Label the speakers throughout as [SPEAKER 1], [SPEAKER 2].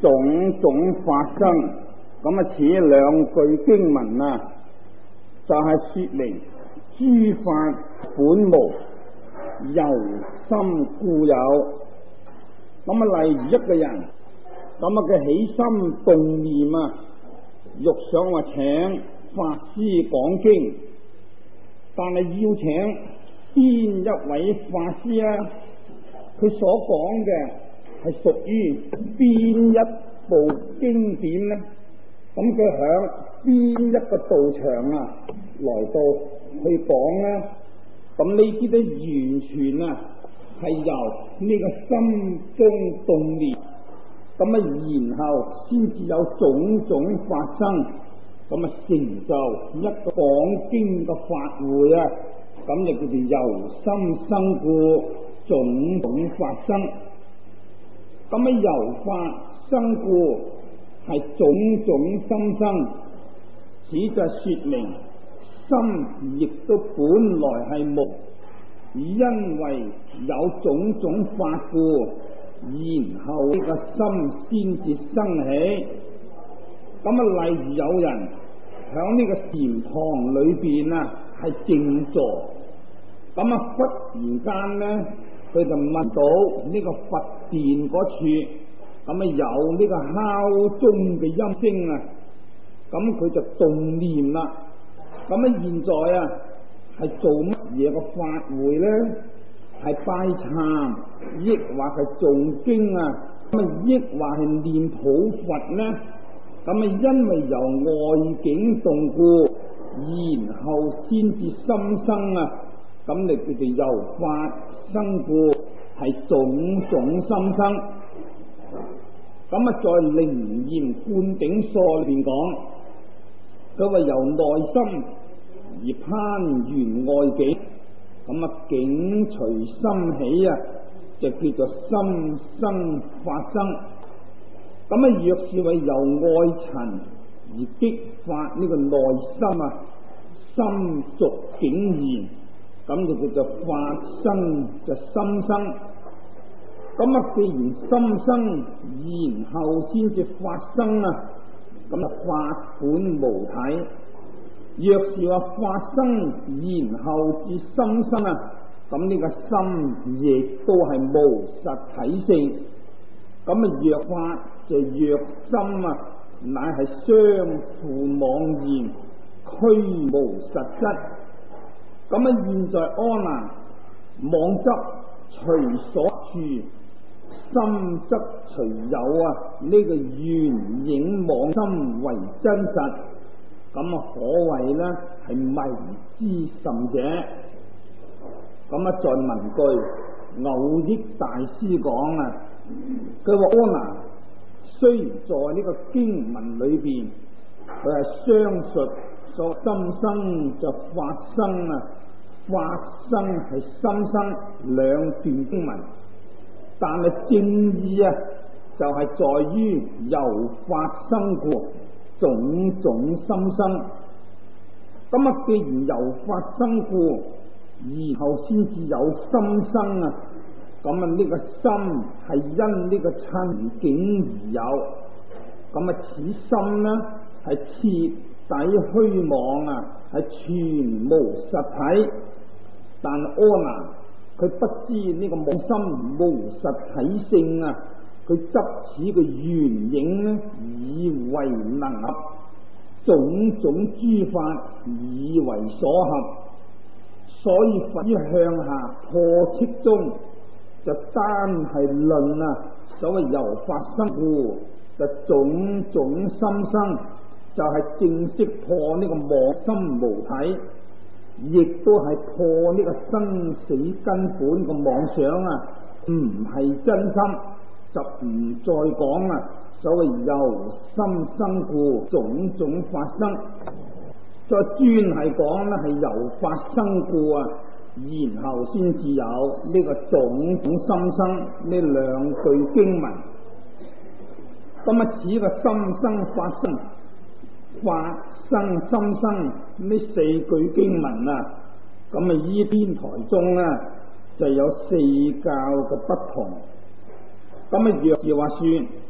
[SPEAKER 1] 種種發生。咁此兩句經文就係說明諸法本無，由心故有。例如一個人，佢起心動念欲想話請法師講經，但係要請邊一位法師佢所講嘅係屬於邊一部經典呢？佢響邊一個道場來到去講呢？呢啲都完全係由呢個心中動念，然後先至有種種發生，成就一個講經嘅法會就叫做由心生故，種種發生。由法生故係種種心生，此就說明心亦都本來係無，因為有種種法故，然後呢個心先至生起。例如有人響呢個禪堂裏邊係靜坐，忽然間呢，佢就聞到呢個佛殿嗰處有呢個敲鐘嘅音聲佢就動念啦。現在係做乜嘢嘅法會呢？係拜懺，抑或係誦經抑或係念普佛呢？因為由外境動故，然後先至心生你叫做由法生故，係種種心生。在《楞嚴灌頂疏》裏邊講，佢話由內心而攀緣外境，境隨心起就叫做心生法生。若是為由外塵而激發呢個內心心續境現，就叫做法生就心生。既然心生，然後先至法生法本無體。若是話法生，然後至心生呢個心亦都係無實體性。若法就若心乃係相互妄言，虛無實質。現在阿難妄執隨所住，心則隨有呢個緣影妄心為真實，可謂呢係迷之甚者。在文句偶益大師講佢話阿難雖然在呢個經文裏邊，佢係相述所心生就法生法生係心生兩段經文，但係正意就係在於由法生故，種種心生。既然由法生故，然後先至有心生呢個心係因呢個塵境而有。此心呢係徹底虛妄係全無實體。但阿難佢不知呢個妄心無實體性佢執此個緣影呢，以為能合，種種諸法以為所合，所以佛於向下破斥中就單係論所謂由法生故，就種種心生，就係正式破呢個妄心無體，亦都係破呢個生死根本個妄想唔係真心，就唔再講所謂由心生故，種種發生，再專係講係由法生故然後先至有呢個種種心生呢兩句經文。此個心生法生，法生心生呢四句經文依邊台中就有四教嘅不同。若是話算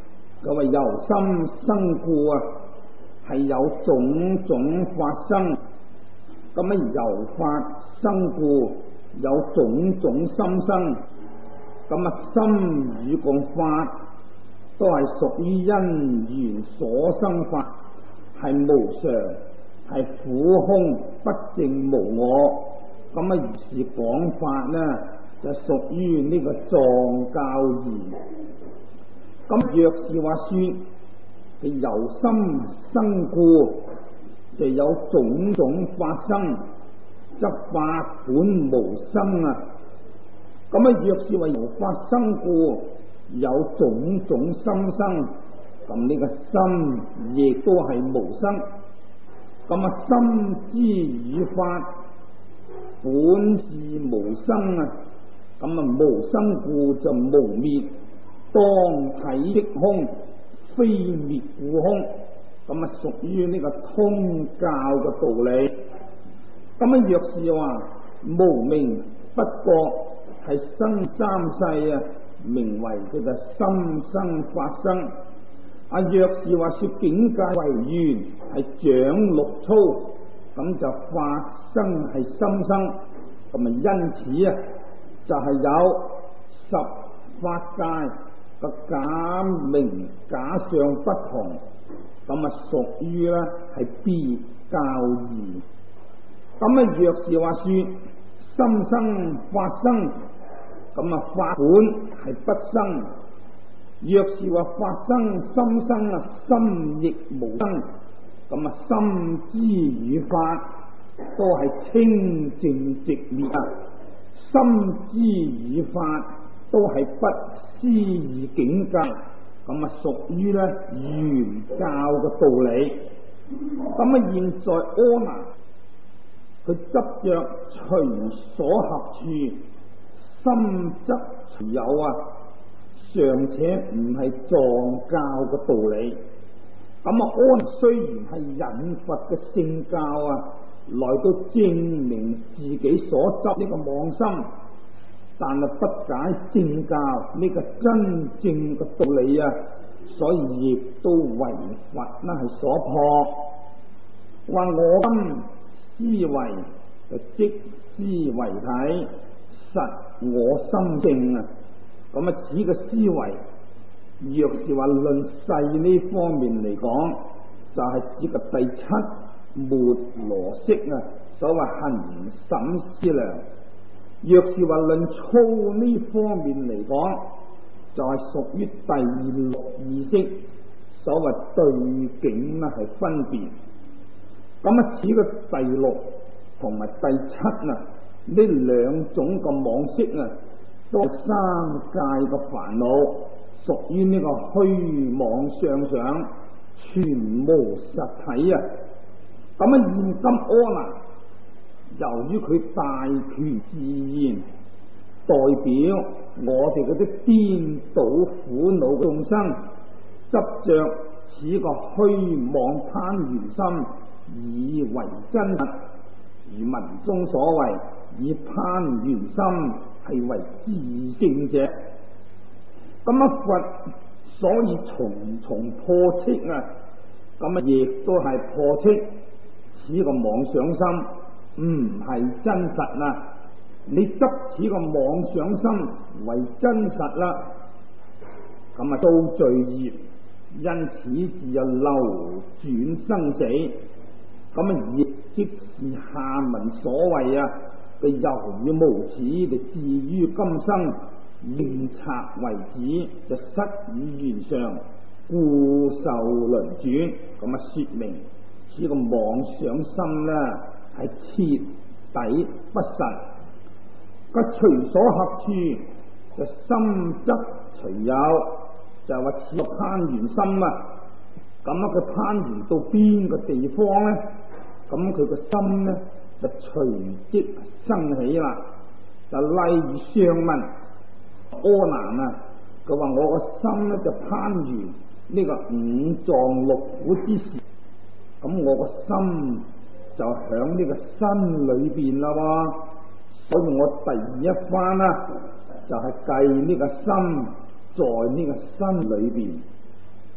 [SPEAKER 1] 佢話由心生故啊，係有種種法生。咁由法生故，有種種心生。咁心與共法都係屬於因緣所生法，係無常，係苦空不淨無我。咁如是講法呢，就屬於呢個藏教義。咁若是話說佢由心生故，就有種種法生，則法本無生啊。咁若是話由法生故，有種種心生，咁呢個心亦都係無生。咁心之與法本是無生啊。咁無生故就無滅，當體即空，非滅故空。咁屬於呢個通教嘅道理。咁若是話無明不覺，係生三世啊，名為佢嘅心生法生。若是話說境界為緣，係長六粗，咁就法生係心生。咁因此啊，就係有十法界嘅假名假相不同。咁屬於咧係別教義。咁若是話說心生法生，咁法本係不生。若是話法生心生啊，心亦無生。咁心之與法都係清淨寂滅啊，心之與法都係不思議境界。咁屬於咧原教嘅道理。咁現在阿難佢執着隨所合處，心則隨有啊，尚且唔係藏教嘅道理。咁阿難雖然係引佛嘅聖教啊，來到證明自己所執呢個妄心，但係不解正教呢個真正嘅道理啊，所以亦都為佛呢係所破。話我今思維就即思維體，實我心性啊。咁此嘅思維，若是話論世呢方面嚟講，就係指個第七末羅識啊，所謂行審思量。若是話論粗呢方面嚟講，就係屬於第六意識，所謂對境呢係分別。咁此個第六同埋第七啊，呢兩種嘅妄識啊，都係三界嘅煩惱，屬於呢個虛妄相想，全無實體啊。咁現今阿難由於佢大權自現，代表我哋嗰啲顛倒苦惱眾生，執着此個虛妄攀緣心，以為真實。如文中所謂，以攀緣心係為自證者。咁佛所以重重破斥啊，咁亦都係破斥此個妄想心唔係真實啊！你執此個妄想心為真實啦，咁遭罪業，因此自有流轉生死。咁亦即是下文所謂啊，佢猶如無始，就至於今生應拆為止，就失於原上，故受輪轉。咁說明此個妄想心呢係徹底不實。個隨所合處就心則隨有，就係話此個攀緣心啊。咁佢攀緣到邊個地方呢？咁佢個心呢就隨即生起啦。就例如上文阿難啊，佢話我個心呢就攀緣呢個五臟六腑之時，咁我個心就響呢個身裏邊啦。所以我第一番就係計呢個心在呢個身裏邊。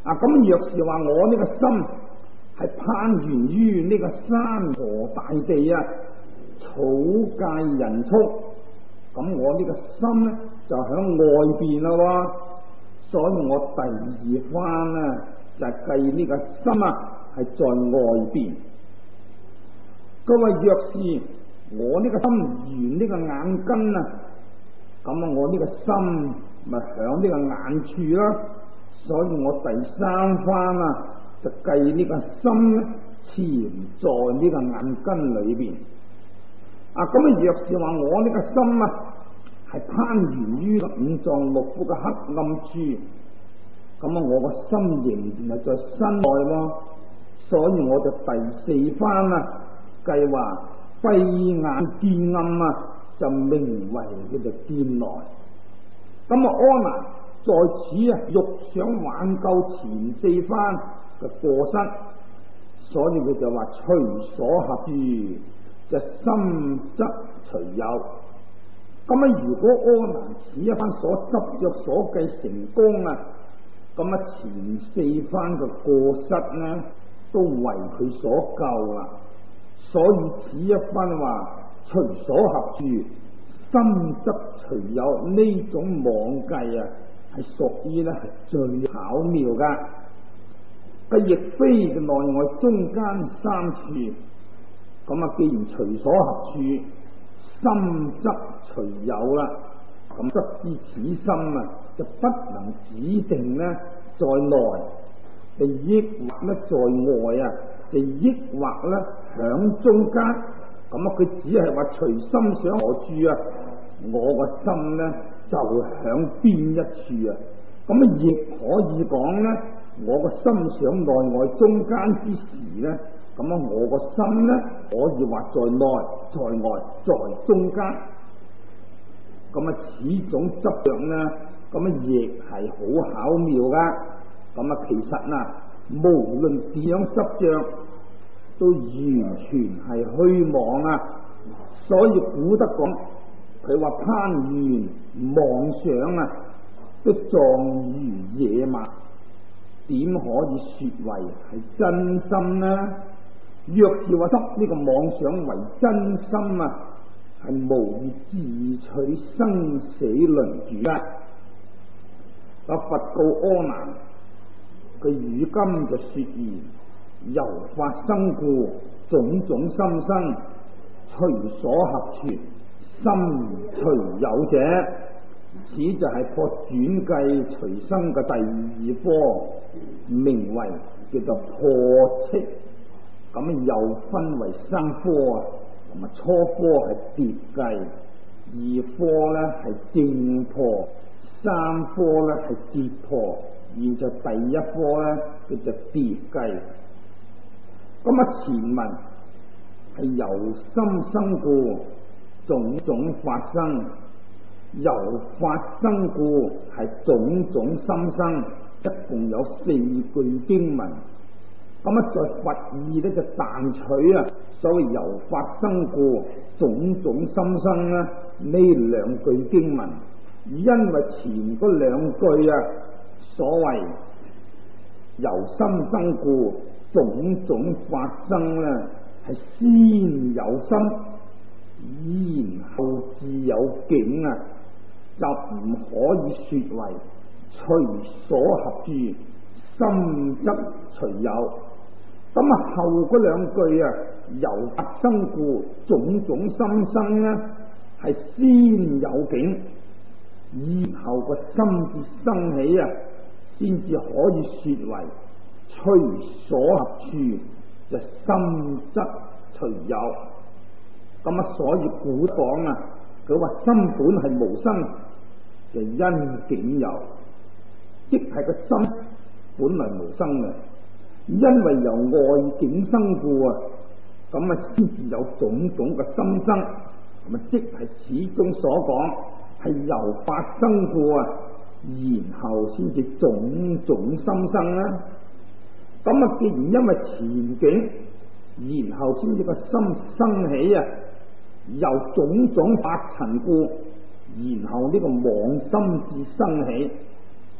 [SPEAKER 1] 咁若是話我呢個心係攀緣於呢個山河大地啊、草芥人畜，咁我呢個心呢就響外邊啦，所以我第二番呢就計呢個心啊係在外邊。佢話若是我呢個心緣呢個眼根啊，咁我呢個心咪響呢個眼處啦，所以我第三番啊就計呢個心呢潛在呢個眼根裏邊。咁若是話我呢個心啊係攀緣於五臟六腑嘅黑暗處，咁我個心仍然係在身內喎，所以我就第四番啊計劃閉眼見暗啊，就名為叫做見內。阿難在此啊欲想挽救前四番嘅過失，所以佢就話隨所合住，就心則隨有。如果阿難此一番所執着所計成功啊，前四番嘅過失呢都為佢所救啦。所以此一番話隨所合住，心則隨有呢種妄計啊，係屬於咧係最巧妙噶。佢亦非嘅內外中間三處，既然隨所合住，心則隨有啦，咁則知此心啊就不能指定呢在內，就抑或呢在外啊，就抑或呢響中間。佢只係話隨心想何處啊，我個心呢就響邊一處啊。亦可以講呢，我個心想內外中間之時呢，我個心呢可以話在內在外在中間。此種執着呢，亦係好巧妙噶。其實無論點樣執着，都完全係虛妄啊！所以古德講，佢話攀緣妄想啊，都狀如野馬，點可以說為係真心呢？若是話執呢個妄想為真心啊，係無意自取生死輪轉啊！佛告阿難，佢如今就說言。由法生故，種種心生，隨所合處，心隨有者。此就係破轉計隨生嘅第二科，名為叫做破斥。又分為三科啊，初科係別計，二科呢係正破，三科呢係截破，現在第一科呢叫做別計。前文係由心生故，種種法生；由法生故，係種種心生。一共有四句經文。在佛意呢就但取啊，所謂由法生故，種種心生呢兩句經文，因為前嗰兩句啊，所謂由心生故，種種法生呢係先有心，然後自有境啊，就唔可以說為隨所合住，心則隨有。後嗰兩句啊，由法生故，種種心生呢係先有境，然後個心至生起啊，先至可以說為隨所合處，就心則隨有。所以古講啊，佢話心本係無生，就因境有，即係個心本來無生嘅，因為由外境生故啊，先至有種種嘅心生。即係始終所講係由法生故啊，然後先至種種心生啦。既然因為前景，然後先至個心生起啊，由種種法塵故，然後呢個妄心至生起。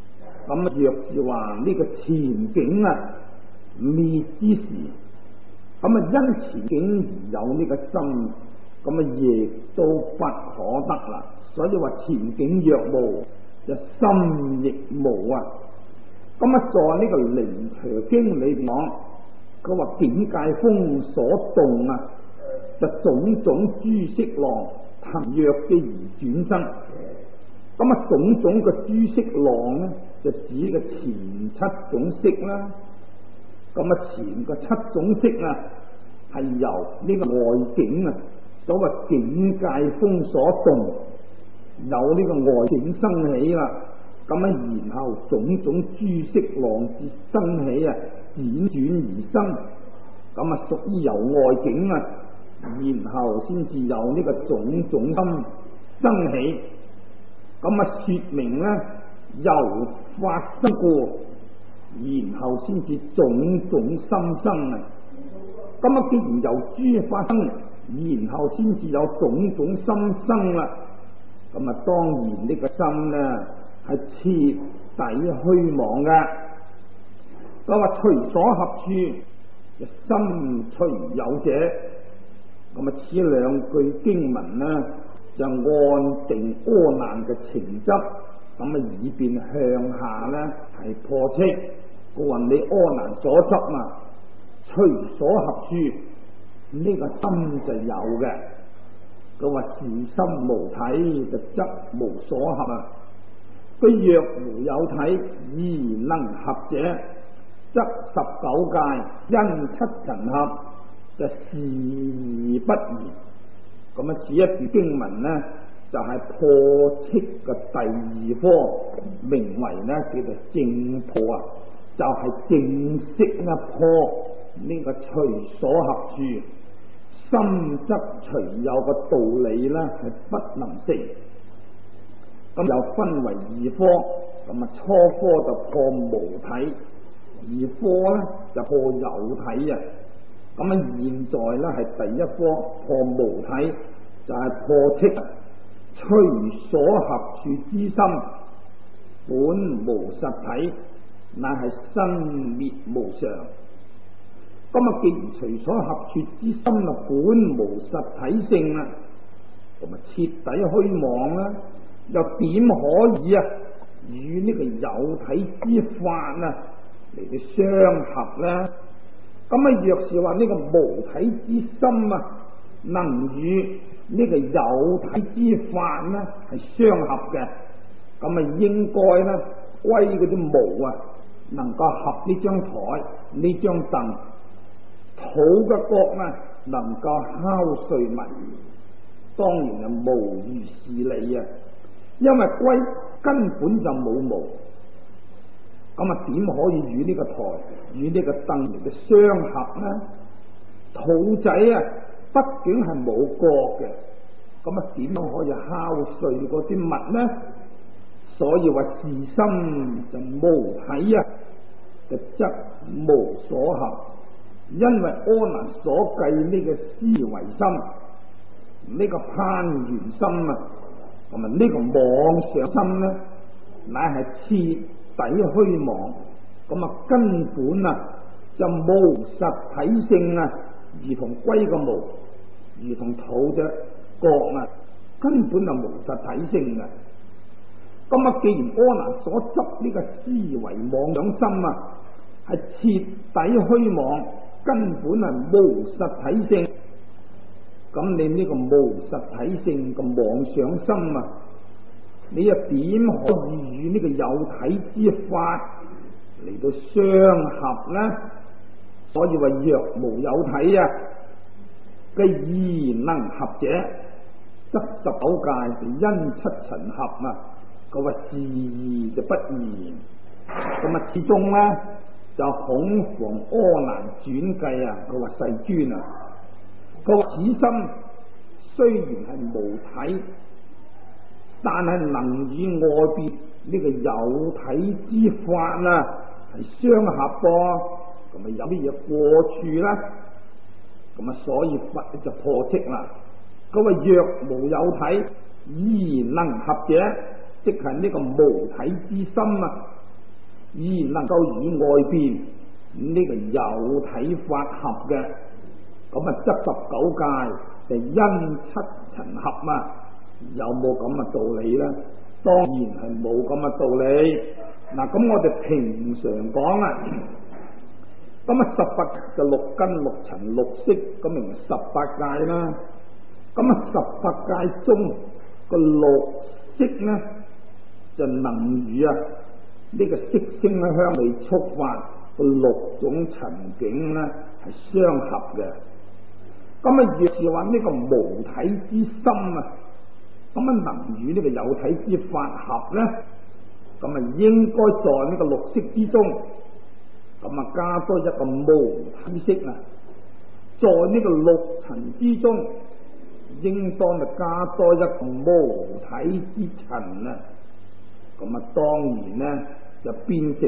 [SPEAKER 1] 咁若是話呢個前景滅之時，咁因前景而有呢個心，咁亦都不可得啦。所以話前景若無，就心亦無啊。咁在呢個《靈陀經》裏邊講，佢話境界風所動就種種諸色浪騰躍嘅而轉生。咁種種嘅諸色浪呢，就指嘅前七種色啦。咁前個七種色係由呢個外境所謂境界風所動，有呢個外境生起啦。咁然後種種諸色浪之生起輾轉而生，咁屬於由外境然後先至有呢個種種心生起。咁說明由發生過，然後先至種種心生啊。咁既然由諸發生，然後先至有種種心生啦。咁當然呢個心係徹底虛妄嘅。佢話隨所合處，心隨有者。咁此兩句經文就按定阿難嘅情執，咁以便向下係破斥。佢話你阿難所執隨所合處，呢個心就有嘅。佢話是心無體，就則無所合。佢若無有體而能合者，則19界因七塵合，就事不然。咁此一段經文就係破斥嘅第二科，名為叫做正破就係正式破呢個隨所合處，心則隨有嘅道理係不能成。咁又分為二科，咁初科就破無體，二科就破有體啊。咁現在係第一科破無體，就係破斥隨所合處之心本無實體，乃係生滅無常。咁既然隨所合處之心本無實體性啦，咁徹底虛妄又點可以與呢個有體之法嚟到相合呢？咁若是話呢個無體之心能與呢個有體之法係相合嘅，咁應該歸嗰啲無能夠合呢張台呢張凳，土嘅角能夠敲碎物，當然係無如是理啊。因為龜根本就冇毛，咁點可以與呢個台與呢個凳嚟嘅相合呢？土仔畢竟係冇角嘅，咁點樣可以敲碎嗰啲物呢？所以話是心就無體就則無所合。因為阿難所計呢個思維心，呢個攀緣心咁呢個妄想心乃係徹底虛妄，咁根本就無實體性如同龜個毛，如同土隻角根本就無實體性嘅。咁既然阿難所執呢個思維妄想心係徹底虛妄，根本係無實體性，咁你呢個無實體性嘅妄想心你又點可以與呢個有體之法嚟到相合呢？所以話若無有體嘅而能合者，則19界就因七塵合佢話是義就不然。咁始終就恐防阿難轉計佢話世尊佢話此心雖然係無體，但係能與外邊呢個有體之法係相合噃，咁有乜嘢過處呢？咁所以佛就破斥啦。佢話若無有體而能合者，即係呢個無體之心而能夠與外邊呢個有體法合嘅，咁啊則19界就因七塵合啊，有冇咁嘅道理呢？當然係冇咁嘅道理。嗱，咁我哋平常講啦，咁啊18就六根六塵六色，咁咪18界啦。咁啊18界中個六色呢，就能與呢個色聲香味觸法個6種塵境呢係相合嘅。咁啊若是話呢個無體之心啊，咁啊能與呢個有體之法合呢，咁啊應該在呢個六色之中，咁啊加多一個無體色啊，在呢個六塵之中，應當就加多一個無體之塵啊。咁啊當然呢就變成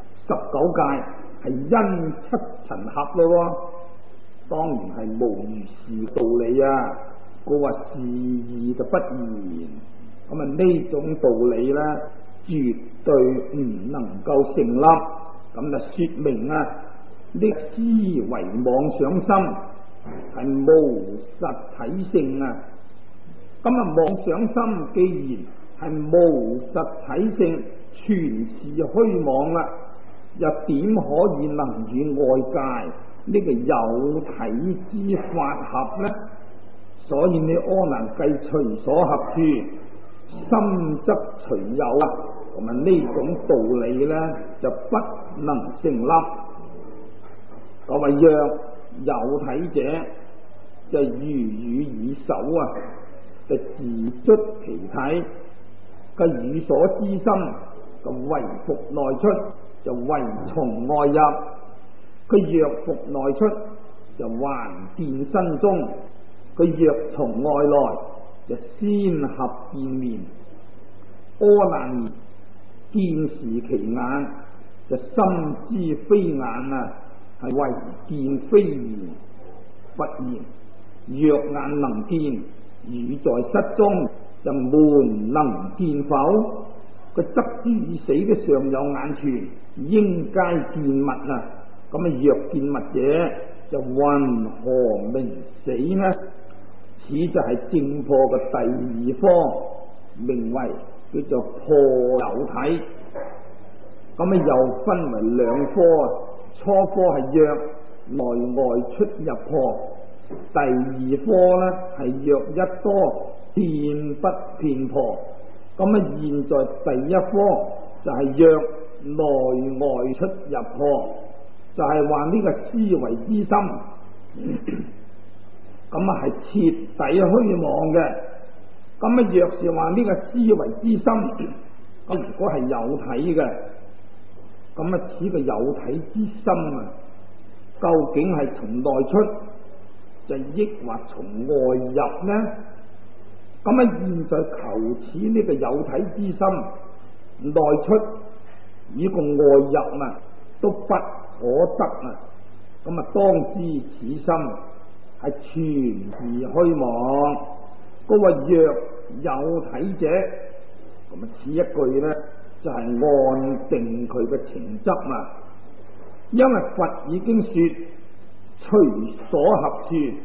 [SPEAKER 1] 19界係因七塵合咯，當然係無如是道理啊。佢話是義就不然，咁啊呢種道理呢，絕對唔能夠成立。咁就說明呢思維妄想心係無實體性啊。咁啊妄想心既然係無實體性，全是虛妄啦，又點可以能與外界呢個有體之法合呢？所以你阿難計隨所合處，心則隨有啊。咁啊呢種道理呢，就不能成立。各位若有體者，就如語以手啊，就自捽其體，個語所之心，就為復內出，就為從外入。佢若復內出，就還見身中。佢若從外來，就先合見面。阿難見時其眼，就心知非眼啊，係為見非言。佛言：若眼能見，語在室中，就門能見否？佢執之以死嘅尚有眼存，應皆見物啊！咁啊，若見物者，就云何名死呢？此就係正破嘅第二科，名為叫做破有體。咁啊，又分為兩科啊。初科係若內外出入破，第二科呢係若一多遍不遍破。咁啊，現在第一科就係若內外出入破，就係話呢個思維之心。咁啊係徹底虛妄嘅。咁啊若是話呢個思維之心，咁如果係有體嘅，咁啊此個有體之心啊，究竟係從內出，就抑或從外入呢？咁啊現在求此呢個有體之心內出與個外入啊，都不可得啊。咁啊當知此心係全是虛妄。嗰個若有體者，咁啊此一句呢，就係按定佢嘅情執啊。因為佛已經說隨所合處，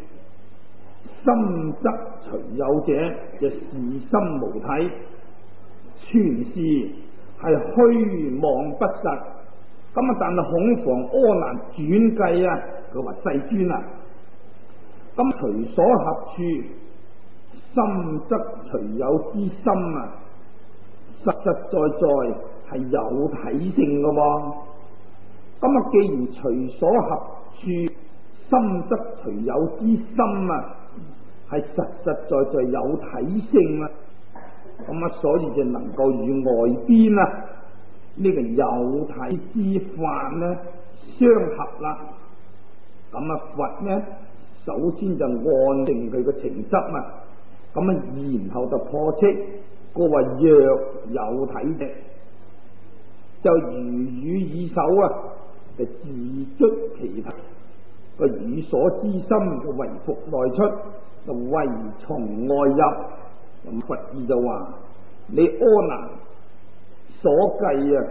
[SPEAKER 1] 心則隨有者，就是心無體，全是係虛妄不實。咁啊但係恐防阿難轉計啊，佢話世尊啊，咁隨所合處，心則隨有之心啊，實實在在係有體性噶喎。咁啊既然隨所合處，心則隨有之心啊，係實實在在有體性啊。咁啊所以就能夠與外邊啊呢個有體之法呢相合啦。咁啊佛呢首先就按定佢嘅情執啊，咁啊然後就破斥個話若有體嘅，就如語以手啊，就自捽其體，個語所之心就為復內出，就為從外入。咁佛意就話：你阿難所計啊，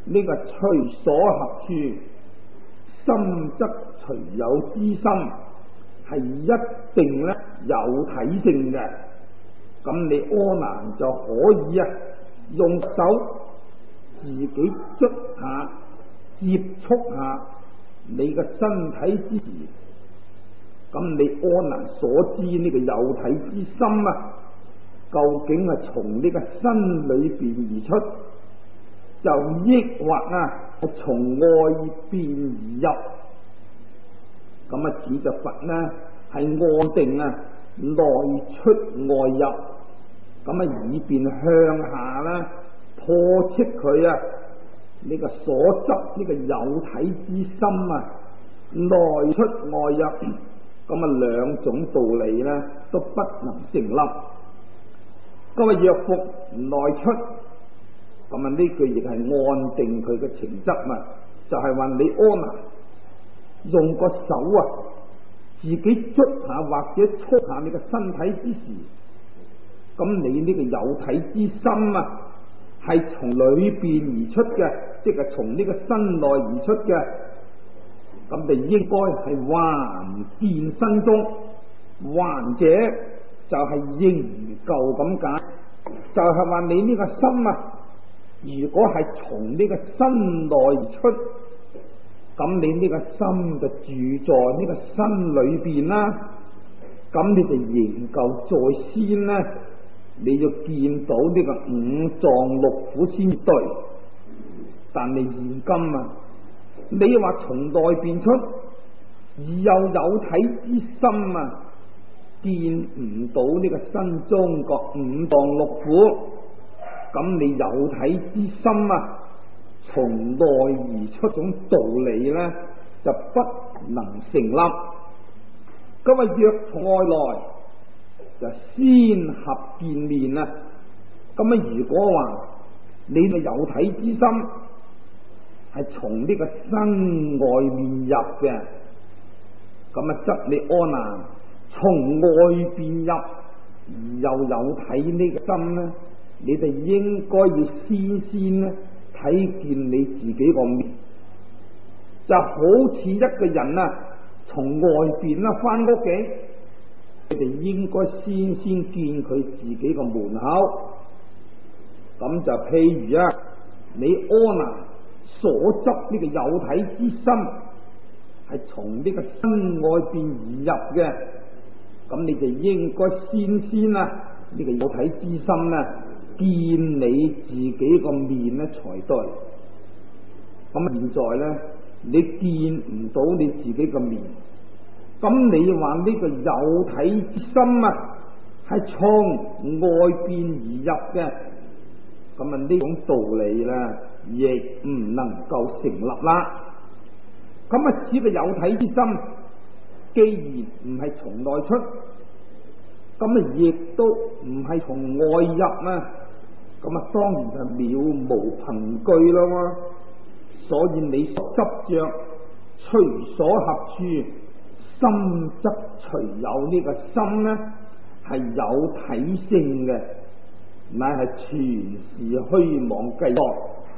[SPEAKER 1] 呢個隨所合處，心則隨有之心，係一定咧有體性嘅。咁你阿難就可以用手自己捽下、接觸下你嘅身體之時，咁你阿難所知呢個有體之心究竟係從呢個身裏邊而出，就抑或係從外邊而入？咁此就佛呢係按定內出外入，咁以便向下啦破斥佢呢個所執呢個有體之心內出外入，咁兩種道理呢都不能成立。咁若復內出，咁呢句亦係按定佢嘅情執就係話你阿難用個手自己捽下或者觸下你嘅身體之時，咁你呢個有體之心係從裏邊而出嘅，即係從呢個身內而出嘅，咁就應該係還見身中，還者就係仍舊咁解，就係話你呢個心如果係從呢個身內而出，咁你呢個心就住在呢個身裏邊啦，咁你就仍舊在先呢，你要見到呢個五臟六腑先對。但你現今你話從內邊出，而又有體之心見唔到呢個身中個五臟六腑，咁你有體之心從內而出種道理呢，就不能成立。咁若從外來就先合見面咁如果話你嘅有體之心係從呢個身外面入嘅，咁則你阿難從外邊入而又有體呢個心呢，你哋應該要先呢睇見你自己個面，就好似一個人從外邊翻屋企，你哋應該先見佢自己個門口。咁就譬如你阿難所執呢個有體之心係從呢個身外邊而入嘅，咁你就應該先呢個有體之心見你自己個面才對。咁現在呢，你見唔到你自己個面，咁你話呢個有體之心係從外邊而入嘅，咁呢種道理呢亦唔能夠成立啦。咁此個有體之心既然唔係從內出，咁亦都唔係從外入咁當然就渺無憑據啦。所以你所執着隨所合處，心則隨有呢個心呢係有體性嘅，乃係全是虛妄計作。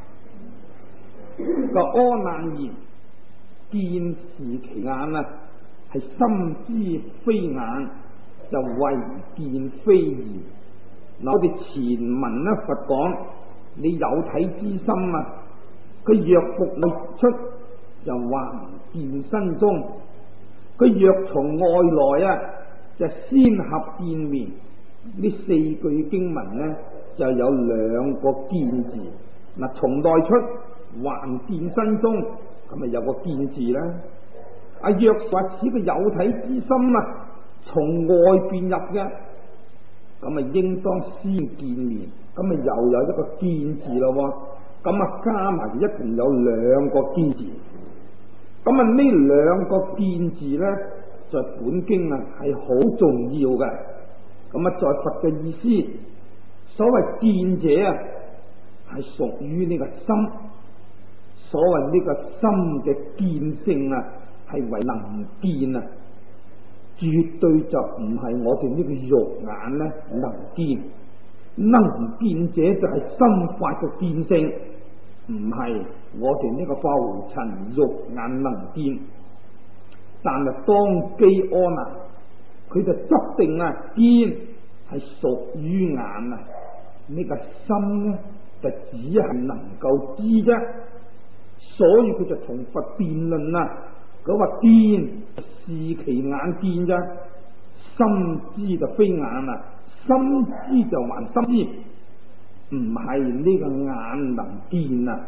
[SPEAKER 1] 個阿難言見是其眼係心知非眼，就為見非義。我哋前文佛講你有體之心佢若復內出就還見身中，佢若從外來就先合見面。呢四句經文就有兩個見字。從內出還見身中，咁咪有個見字啦。若話此個有體之心從外邊入嘅，咁應當先見面，咁又有一個見字咯。咁加埋一共有兩個見字。咁呢兩個見字呢，在本經係好重要嘅。咁在佛嘅意思，所謂見者係屬於呢個心，所謂呢個心嘅見性係為能見絕對就唔係我哋呢個肉眼能見。能見者就係心法嘅見性， 唔係我哋呢個浮塵肉眼能見。但係當機阿難佢就執定啊，見係屬於眼啊，呢個心呢就只係能夠知啫，所以佢就同佛辯論啊。佢話見是其眼見啫，心知就非眼啊，心知就還心知，唔係呢個眼能見啊。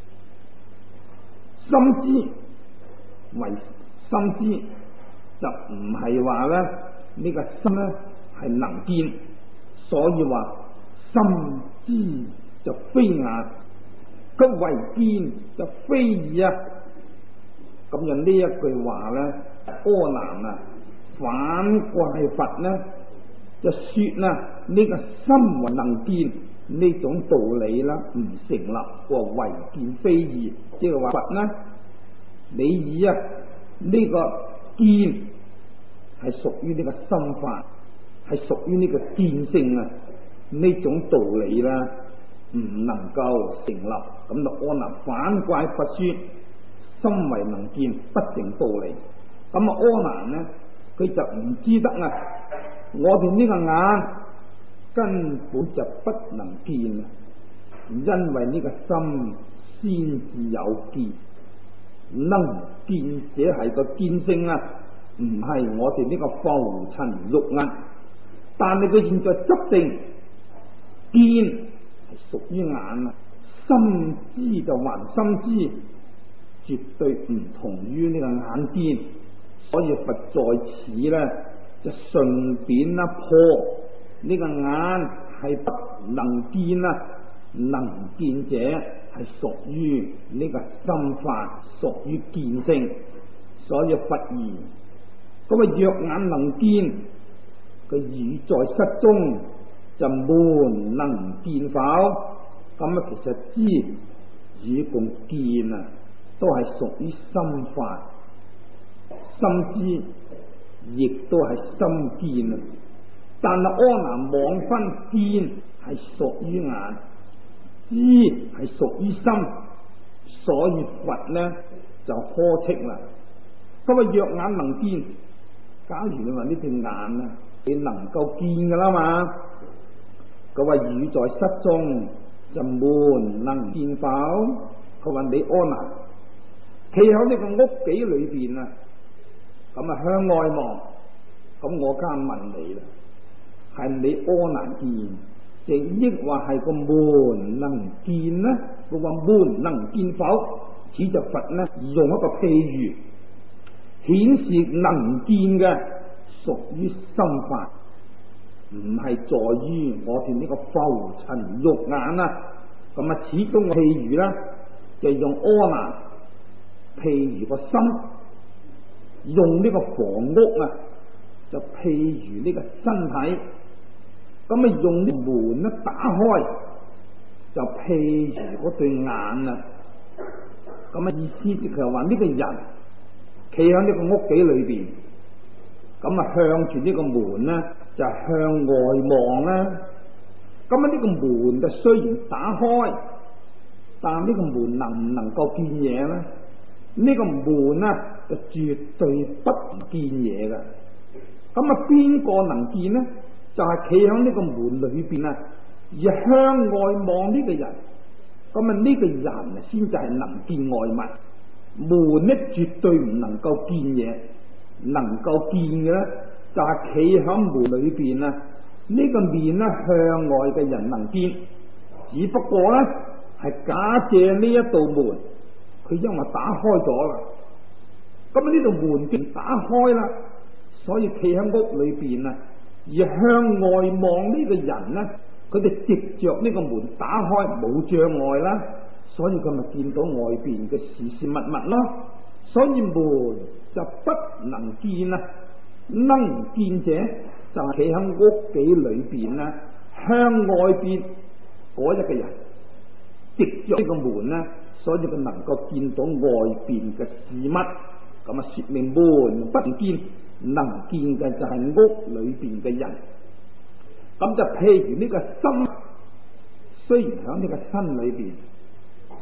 [SPEAKER 1] 心知為心知，就唔係話咧呢個心咧係能見，所以話心知就非眼，佢為見就非耳啊。咁樣呢一句話咧，阿難啊反怪佛呢就說啦，呢個心為能見呢種道理啦唔成立，話為見非耳，即係話佛呢你以啊呢個見係屬於呢個心法，係屬於呢個見性啊，呢種道理啦唔能夠成立。咁就阿難反怪佛說心為能見，不成道理。咁啊阿難呢佢就唔知得啊，我哋呢個眼根本就不能見啊，因為呢個心先至有見，能見者係個見性啊，唔係我哋呢個浮塵肉眼。但係佢現在執定見係屬於眼啊，心知就還心知，絕對唔同於呢個眼見。所以佛在此呢就順便啦破呢個眼係不能見啊，能見者係屬於呢個心法，屬於見性。所以佛言：咁啊若眼能見，佢語在室中就門能見否？咁啊其實知與共見啊，都係屬於心法，心知亦都係心見啊。但係阿難妄分見係屬於眼，知係屬於心，所以佛呢就呵斥啦。咁啊若眼能見，假如你話呢對眼啊你能夠見噶啦嘛，佢話語在室中就門能見否？佢話你阿難企喺呢個屋企裏邊啊，咁啊向外望，咁我家問你啦，係你阿難見，定抑或係個門能見呢？佢話門能見否？此就佛呢用一個譬喻顯示能見嘅屬於心法，唔係在於我哋呢個浮塵肉眼啊。咁啊始終嘅譬喻啦，就用阿難譬如個心，用呢個房屋啊就譬如呢個身體，咁啊用啲門一打開就譬如嗰對眼啊。咁啊意思即係話呢個人企喺呢個屋企裏邊，咁啊向住呢個門呢就向外望啦。咁啊呢個門就雖然打開，但呢個門能唔能夠見嘢呢？呢個門呢就絕對不見嘢噶。咁啊邊個能見呢？就係企喺呢個門裏邊啊，而向外望呢個人，咁啊呢個人先至係能見外物。門呢絕對唔能夠見嘢，能夠見嘅咧就係企喺門裏邊啊。呢個面咧向外嘅人能見，只不過咧係假借呢一道門，佢因為打開咗啦，咁呢道門既然打開啦，所以企喺屋裏邊啊，而向外望呢個人咧，佢哋藉着呢個門打開冇障礙啦，所以佢咪見到外邊嘅事事物物咯。所以門就不能見啊，能見者就係企喺屋企裏邊啦，向外邊嗰一個人藉着呢個門咧，所以佢能夠見到外邊嘅事物。咁啊說明門不能見，能見嘅就係屋裏邊嘅人。咁就譬如呢個心，雖然喺呢個身裏邊，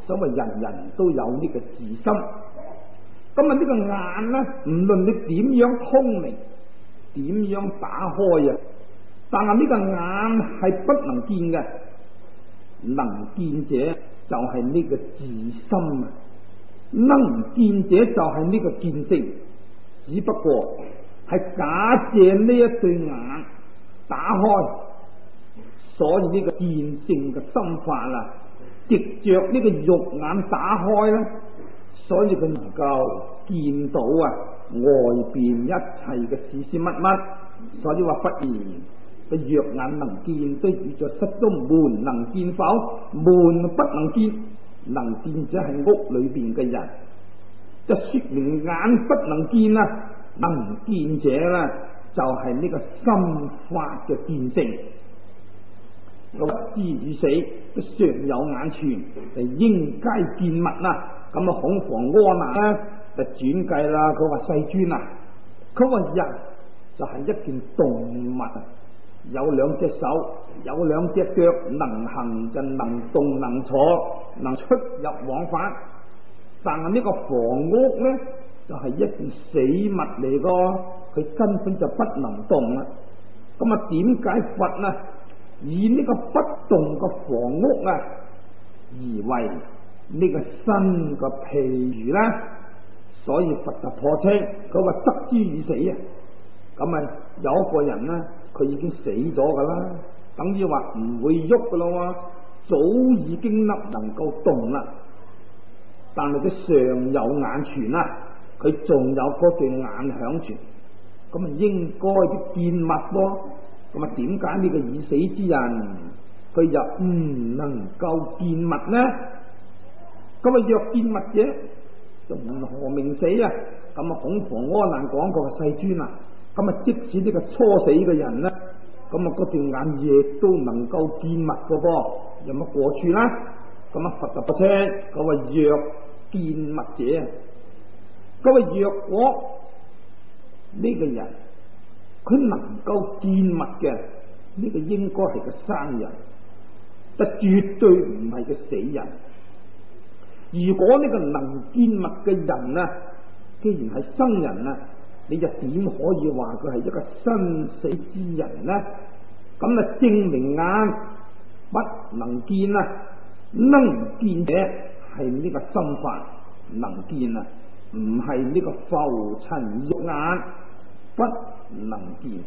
[SPEAKER 1] 所謂人人都有呢個自心。咁啊呢個眼呢，唔論你點樣通明，點樣打開啊，但係呢個眼係不能見嘅，能見者就係呢個自心啊，能見者就係呢個見性，只不過係假借呢一對眼打開，所以呢個見性嘅心法啊，藉着呢個肉眼打開咧，所以佢能夠見到啊外邊一切嘅事事物物，所以話忽然個肉眼能見，都遇着室中門能見否？門不能見，能見者係屋裏邊嘅人，就說明眼不能見啊，能見者咧就係呢個心法嘅見性。不知與死都尚有眼存，就應該見物啦。咁啊，孔房柯南咧就轉計啦。佢話世尊啊，佢話人就係一件動物啊，有兩隻手，有兩隻腳，能行就能動，能坐，能出入往返。但係呢個房屋咧就係一件死物嚟個，佢根本就不能動啦。咁啊，點解佛啊以呢個不動嘅房屋啊，而為呢個身個譬喻啦？所以佛就破稱，佢話得之與死啊。咁啊，有一個人呢，佢已經死咗噶啦，等於話唔會喐噶咯，早已經能夠動啦。但係佢尚有眼存啦，佢仲有嗰對眼響存，咁啊應該啲見物喎。咁啊，點解呢個已死之人佢又唔能夠見物呢？咁啊，若見物者就如何名死啊？咁啊，孔房柯南講過嘅世尊啊，咁啊，即使呢個初死嘅人呢，咁啊，嗰對眼亦都能夠見物嘅噃，有乜過處啦？咁啊，佛就不稱，佢話若見物者，佢話若果呢個人佢能夠見物嘅，呢個應該係個生人，但絕對唔係個死人。如果呢個能見物嘅人啊，既然係生人啊，你就點可以話佢係一個生死之人呢？咁啊，證明眼不能見啊，能見者係呢個心法能見啊，唔係呢個浮塵肉眼不能見。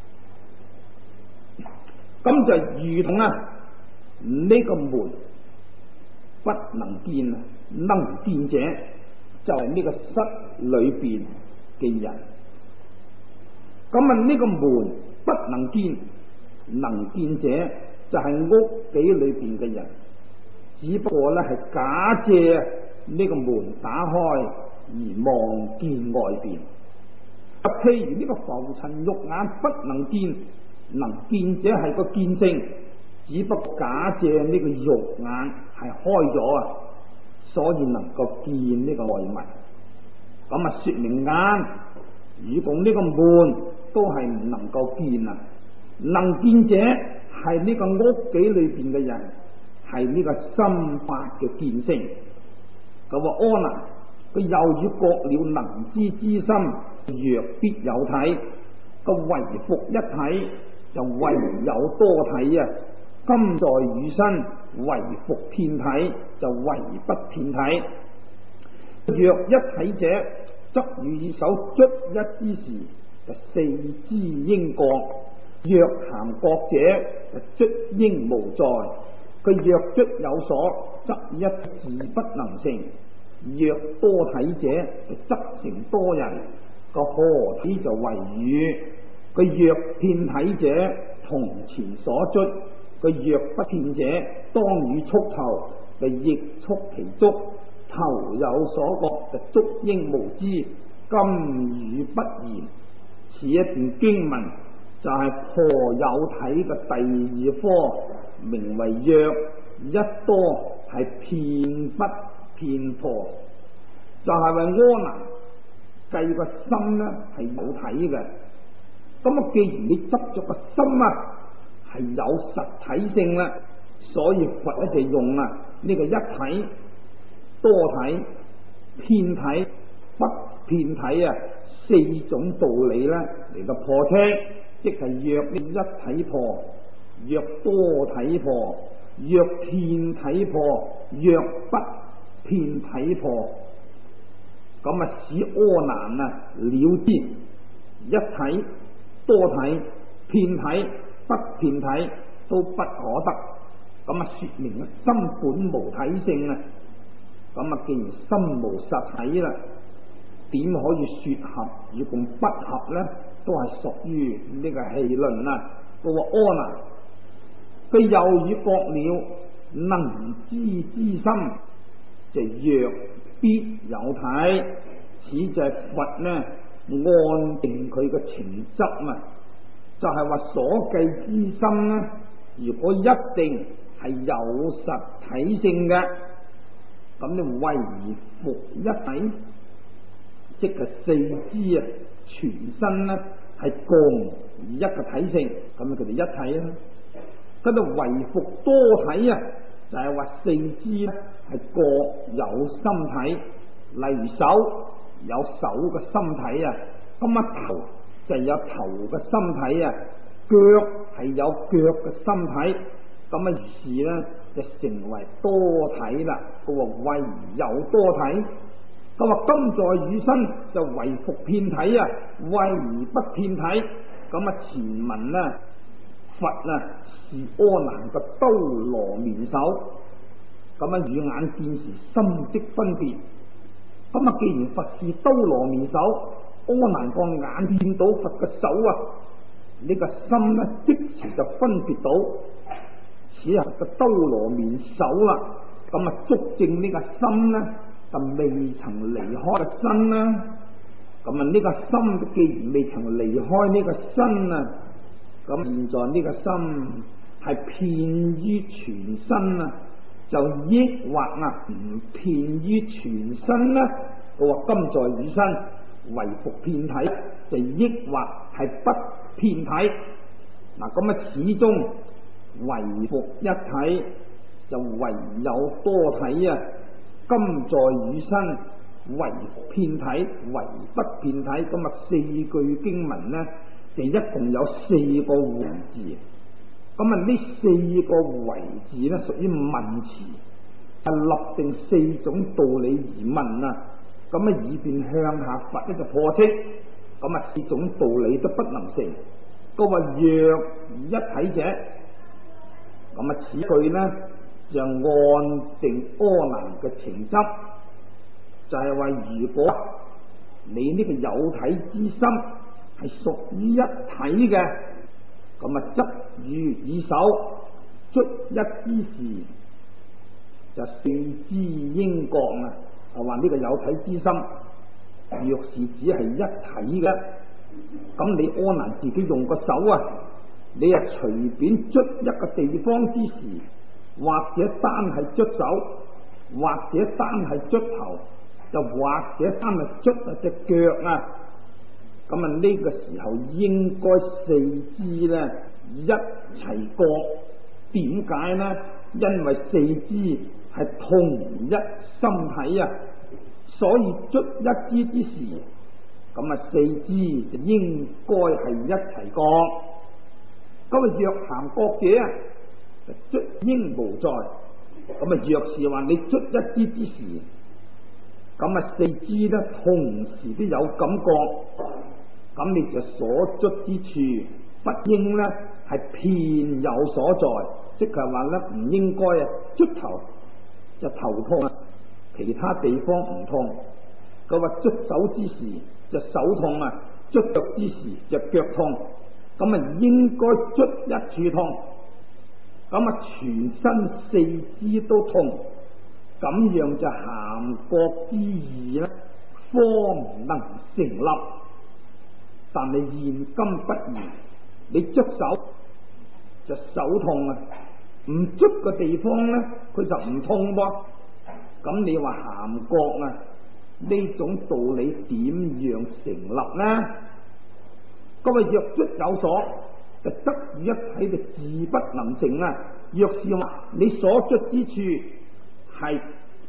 [SPEAKER 1] 咁就如同啊呢個門不能見啊，能見者就係呢個室裏邊嘅人。咁啊呢個門不能見，能見者就係屋企裏邊嘅人，只不過咧係假借呢個門打開而望見外邊。譬如呢個浮塵肉眼不能見，能見者係個見性，只不過假借呢個肉眼係開咗啊，所以能夠見呢個外物。咁啊，說明眼如果呢個門都係唔能夠見啊，能見者係呢個屋企裏邊嘅人，係呢個心法嘅見性。佢話阿難，佢又與覺了能知之心，若必有體，個唯復一體就唯有多體啊。今在與身唯復遍體就唯不遍體。若一體者，則如以手捽一之時，就四肢應覺；若含覺者，就捽應無在。佢若捽有所，則一字不能成；若多體者，就則成多人。個何體就為語。佢若遍體者，同前所捽；佢若不遍者，當與觸頭，就亦觸其觸。頭有所覺，就觸應無知。今語不言。此一段經文就係破有體嘅第二科，名為若，一多係遍不遍破，就係為阿難計個心呢係有體嘅。咁啊，既然你執咗個心啊係有實體性啦，所以佛一直用啊呢個一體多體、遍體、不遍體啊四種道理咧嚟到破斥，即係若一體破，若多體破，若遍體破，若不遍體破。咁啊使阿難啊了知一體、多體、遍體、不遍體都不可得。咁啊說明啊心本無體性啊。咁啊既然心無實體啦，點可以說合？如果不合呢，都係屬於呢個戲論啊。佢話阿難，佢又已覺了能知之心，就若必有體。此就係佛呢安定佢嘅情執啊，就係話所計之心呢，如果一定係有實體性嘅，咁你唯復一體，即係四肢啊全身呢係共一個體性，咁佢哋一體啦。跟住唯復多體啊，就係話四肢呢係各有心體，例如手有手嘅心體啊，咁啊頭就有頭嘅心體啊，腳係有腳嘅心體，咁啊於是呢就成為多體啦。佢話唯有多體，佢話今在汝身就唯復遍體啊，唯而不遍體。咁啊前文呢佛啊是阿難嘅兜羅面手，咁啊與眼見時心即分別。咁啊既然佛是兜羅面手，阿難個眼見到佛嘅手啊，呢個心呢即時就分別到此係個兜羅面手啦。咁啊足證呢個心呢就未曾離開個身啦。咁啊呢個心既然未曾離開呢個身啊，咁現在呢個心係遍於全身啊，就抑或啊唔遍於全身呢？佢話今在汝身唯復遍體，就抑或係不遍體。嗱咁啊始終唯復一體，就唯有多體啊。今在汝身唯復遍體，唯不遍體。咁啊四句經文呢，就一共有四個唯字。咁啊呢四個唯字呢，屬於問詞，係立定四種道理而問啊。咁啊以便向下佛呢就破斥，咁啊四種道理都不能成。佢話若一體者，咁啊此句呢就安定阿難嘅情執，就係話如果你呢個有體之心係屬於一體嘅，咁啊執汝以手捽一之時，就四肢應覺啊。就話呢個有體之心，若是只係一體嘅，咁你阿難自己用個手啊，你啊隨便捽一個地方之時，或者單係捽手，或者單係捽頭，就或者單係捽一隻腳啊，咁啊呢個時候應該四肢呢一齊覺。點解呢？因為四肢係同一心體啊，所以捽一肢之時，咁啊四肢就應該係一齊覺。咁啊若咸覺者啊，就捽應無在。咁啊若是話你捽一肢之時，咁啊四肢呢同時都有感覺，咁你就所捽之處不應呢係遍有所在，即係話呢唔應該啊捽頭就頭痛啊，其他地方唔痛。佢話捽手之時就手痛啊，捽腳之時就腳痛，咁啊應該捽一處痛，咁啊全身四肢都痛，咁樣就咸覺之義呢方能成立。但係現今不然，你捽手就手痛啊，唔捽個地方呢佢就唔痛噃。咁你話咸覺啊呢種道理點樣成立呢？咁啊若捽有所，就得與一體就自不能成啊。若是話你所捽之處係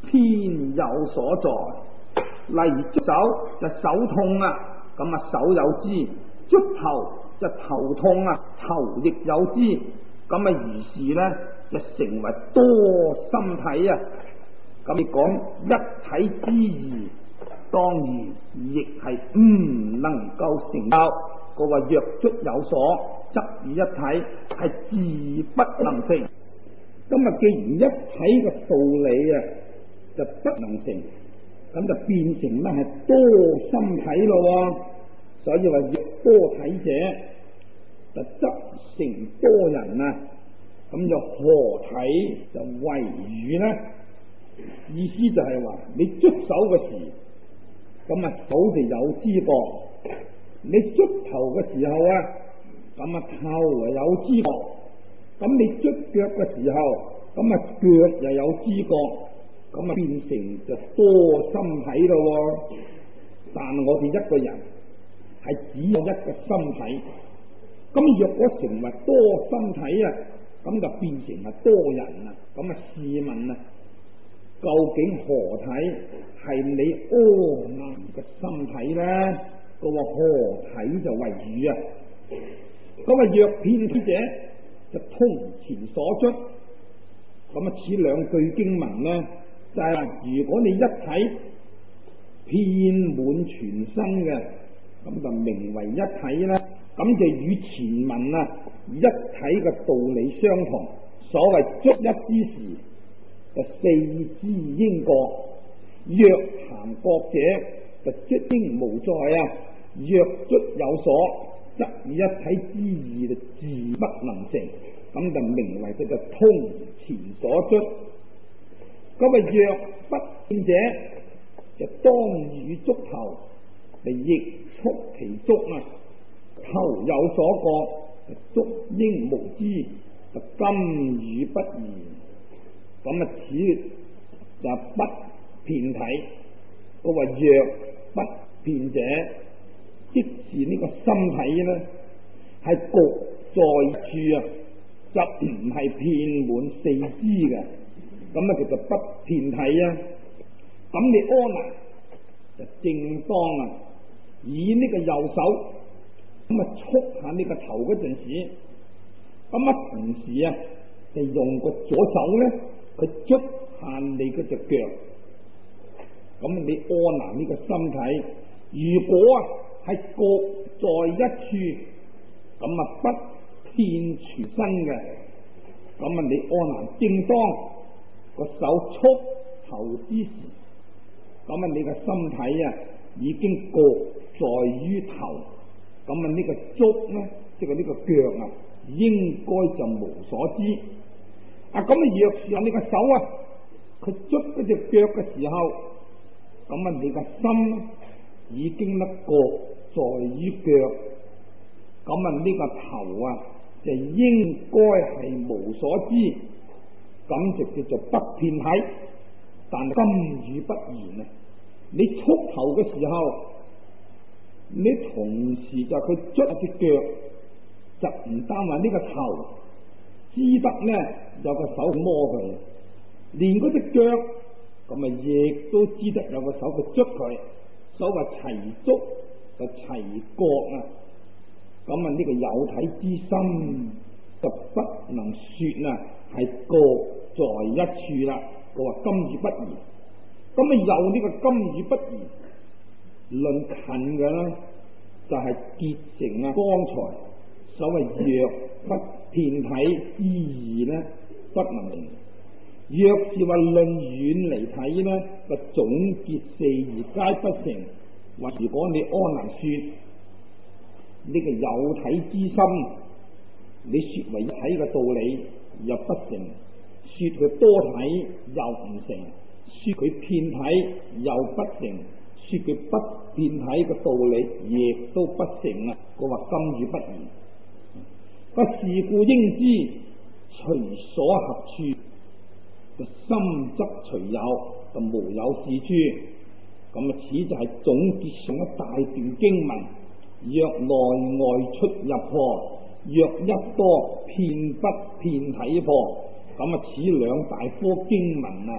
[SPEAKER 1] 偏有所在。例如捽手就手痛啊，咁手有之；捽頭就頭痛啊，頭亦有之。咁於是呢，就成為多心體啊。咁你講一體之義，當然亦係唔能夠成交。佢話若捽有所，則以一體，係自不能成。咁既然一體嘅道理啊，就不能成，咁就變成咧係多心體咯。所以話若多體者，就則成多人啊。咁就何體就為語呢？意思就係話你捽手嘅時，咁手就有知覺；你捽頭嘅時候啊，咁頭有知覺；咁你捽腳嘅時候，咁腳又有知覺，咁變成就多心體咯。但我哋一個人係只有一個心體，咁若果成為多心體啊，咁就變成係多人啊。咁試問啊，究竟何體係你阿難嘅心體呢？個話何體就為語啊。咁若遍體者，就通前所捽。咁此兩句經文呢，就係話如果你一體遍滿全身嘅，咁就名為一體啦。咁就與前文啊一體嘅道理相同。所謂捽一之時，就四肢應各；若含各者，就捽應無在啊。若捽有所，則以一體之義就自不能成。咁就名為佢就通前所捽。咁若不遍者，就當與觸頭，就亦觸其觸啊。頭有所覺，觸應無知，就今語不言。咁此就不遍體。我話若不遍者，即是呢個心體呢，係局在處啊，就唔係遍滿四肢嘅。咁叫做不遍體啊。咁你阿難就正當啊，以呢個右手咁觸下呢個頭嗰陣時，咁同時啊就用個左手咧去捽下你嗰隻腳。咁你阿難呢個心體，如果係各在一處，咁不遍全身嘅，咁你阿難正當個手觸頭之時，咁你個心體啊已經各在於頭。咁呢個觸呢，即係呢個腳啊，應該就無所知。咁若是呢個手啊，佢捽嗰隻腳嘅時候，咁你個心已經各在於腳。咁呢個頭啊，就應該係無所知。咁就叫做不遍體。但今語不言啊！你觸頭嘅時候，你同時就佢捽隻腳，就唔單話呢個頭知得呢有個手摸佢，連嗰隻腳咁亦都知得有個手去捽佢。所謂齊觸就齊覺啊。咁呢個有體之心就不能說啊，係各在一處啦。佢話今語不言。咁有呢個今語不言，論近嘅啦，就係結成啊剛才所謂若不遍體之義呢，不能成。若是話論遠離體呢，個總結四義皆不成。或如果你阿難說呢個有體之心，你說為一體嘅道理又不成，說佢多體又唔成，說佢遍體又不成，說佢不遍體嘅道理亦都不成啊！佢話今語不言。不是故應知隨所合處，就心則隨有，就無有是處。咁此就係總結上一大段經文。若內外出入破，若一多遍不遍體破。咁此兩大科經文啊，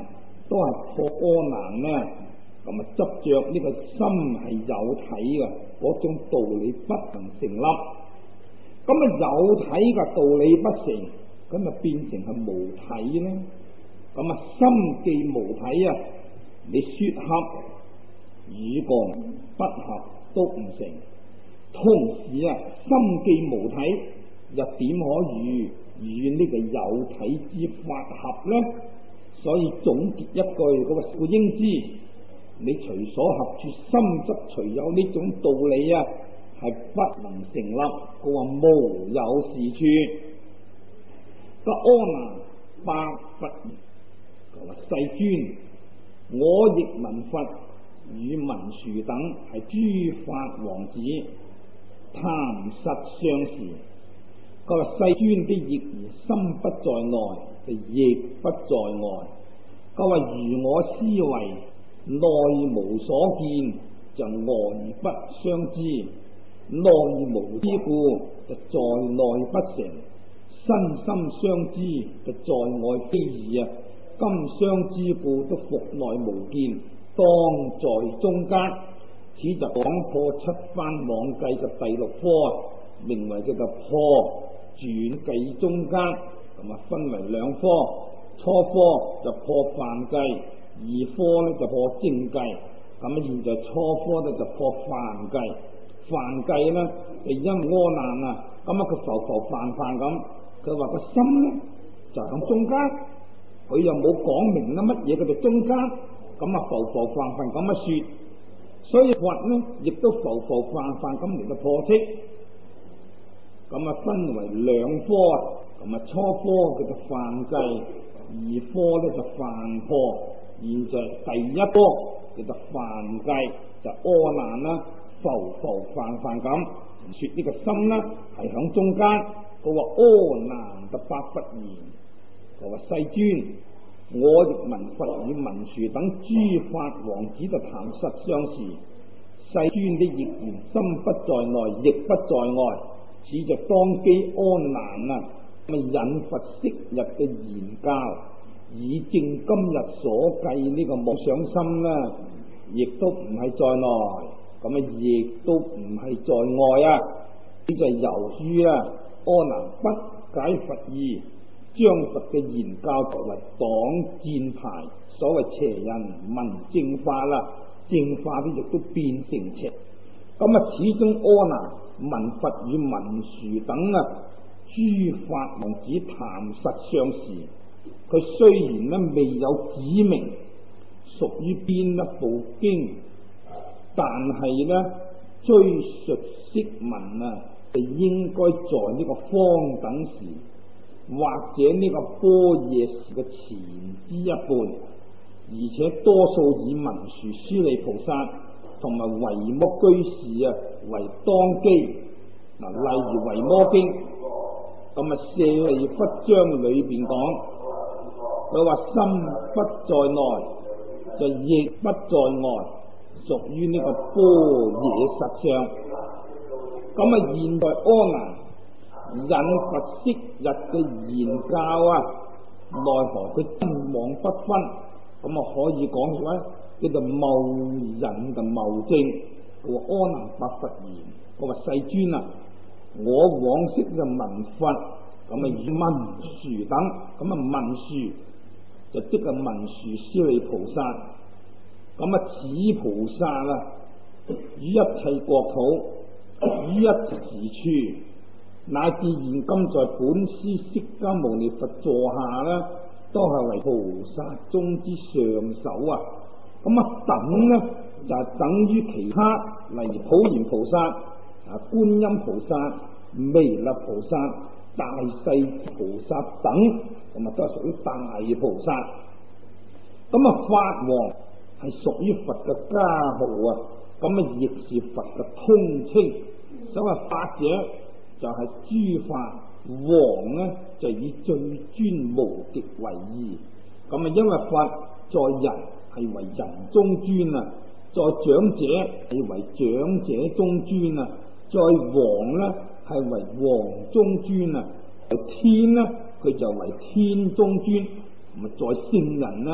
[SPEAKER 1] 都係破阿難呢，咁啊執着呢個心係有體嘅嗰種道理不能成立，咁啊有體嘅道理不成，咁啊變成係無體呢？咁啊心既無體啊，你說合與共不合都唔成。同時啊，心既無體，又點可與呢個有體之法合呢？所以總結一句，嗰個應知，你隨所合處心則隨有呢種道理啊，係不能成立。佢話無有是處。個阿難白佛言：佢話世尊，我亦聞佛與文殊等係諸法王子，談實相時。佢話世尊的亦然，心不在內，亦不在外。佢話如我思維，內無所見，就外不相知；內無知故，就在內不成。身心相知，就在外非異啊！今相知故，都復內無見，當在中間。此就講破七番網計嘅第六科，名為叫做破轉計中間，咁啊分為兩科。初科就破犯計，二科咧就破正計。咁現在初科咧就破犯計。犯計咧就因阿難啊，咁啊佢浮泛咁，佢話個心咧就喺中間，佢又冇講明啦乜嘢叫做中間，咁啊浮泛咁啊說，所以佛咧亦都浮泛咁嚟到破斥。咁啊分為兩科啊，咁啊初科叫做犯計，二科咧就犯破。現在第一科叫做犯計，就阿難啦，浮泛咁說呢個心啦係響中間。佢話阿難就白佛言：佢話世尊，我亦聞佛與文殊等諸法王子就談實相時，世尊的亦然，心不在內，亦不在外。此就當機阿難啊，咪引佛昔日嘅言教，以正今日所計呢個妄想心啦，亦都唔係在內，咁啊亦都唔係在外啊。呢就係由於啊阿難不解佛意，將佛嘅言教作為擋箭牌，所謂邪人聞正法啦，正法呢亦都變成邪。咁啊始終阿難聞佛與文殊等啊諸法王子談實相時，佢雖然呢未有指明屬於邊一部經，但係呢追述釋文啊，就應該在呢個方等時，或者呢個般若時嘅前之一半，而且多數以文殊師利菩薩同埋維摩居士啊為當機。嗱，例如維摩經，咁啊舍利弗章裏邊講，佢話心不在內，就亦不在外，屬於呢個般若實相。咁啊現在阿難引佛昔日嘅言教啊，奈何佢真妄不分，咁啊可以講話叫做謬引嘅謬證。佢話阿難白佛言：佢話世尊啊，我往昔就聞佛，咁啊以文殊等，咁啊文殊就即係文殊師利菩薩。咁啊此菩薩啊，於一切國土，於一時處，乃至現今在本師釋迦牟尼佛座下呢，都係為菩薩中之上首啊。咁啊等呢就係等於其他，例如普賢菩薩啊、觀音菩薩、彌勒菩薩、大勢菩薩等，咁啊都係屬於大菩薩。咁啊法王係屬於佛嘅加號啊，咁啊亦是佛嘅通稱。所謂法者就係諸法王呢，就以最尊無極為義。咁啊因為佛在人係為人中尊啊，在長者係為長者中尊啊，在王呢係為王中尊啊，在天呢佢就為天中尊，咁啊在聖人呢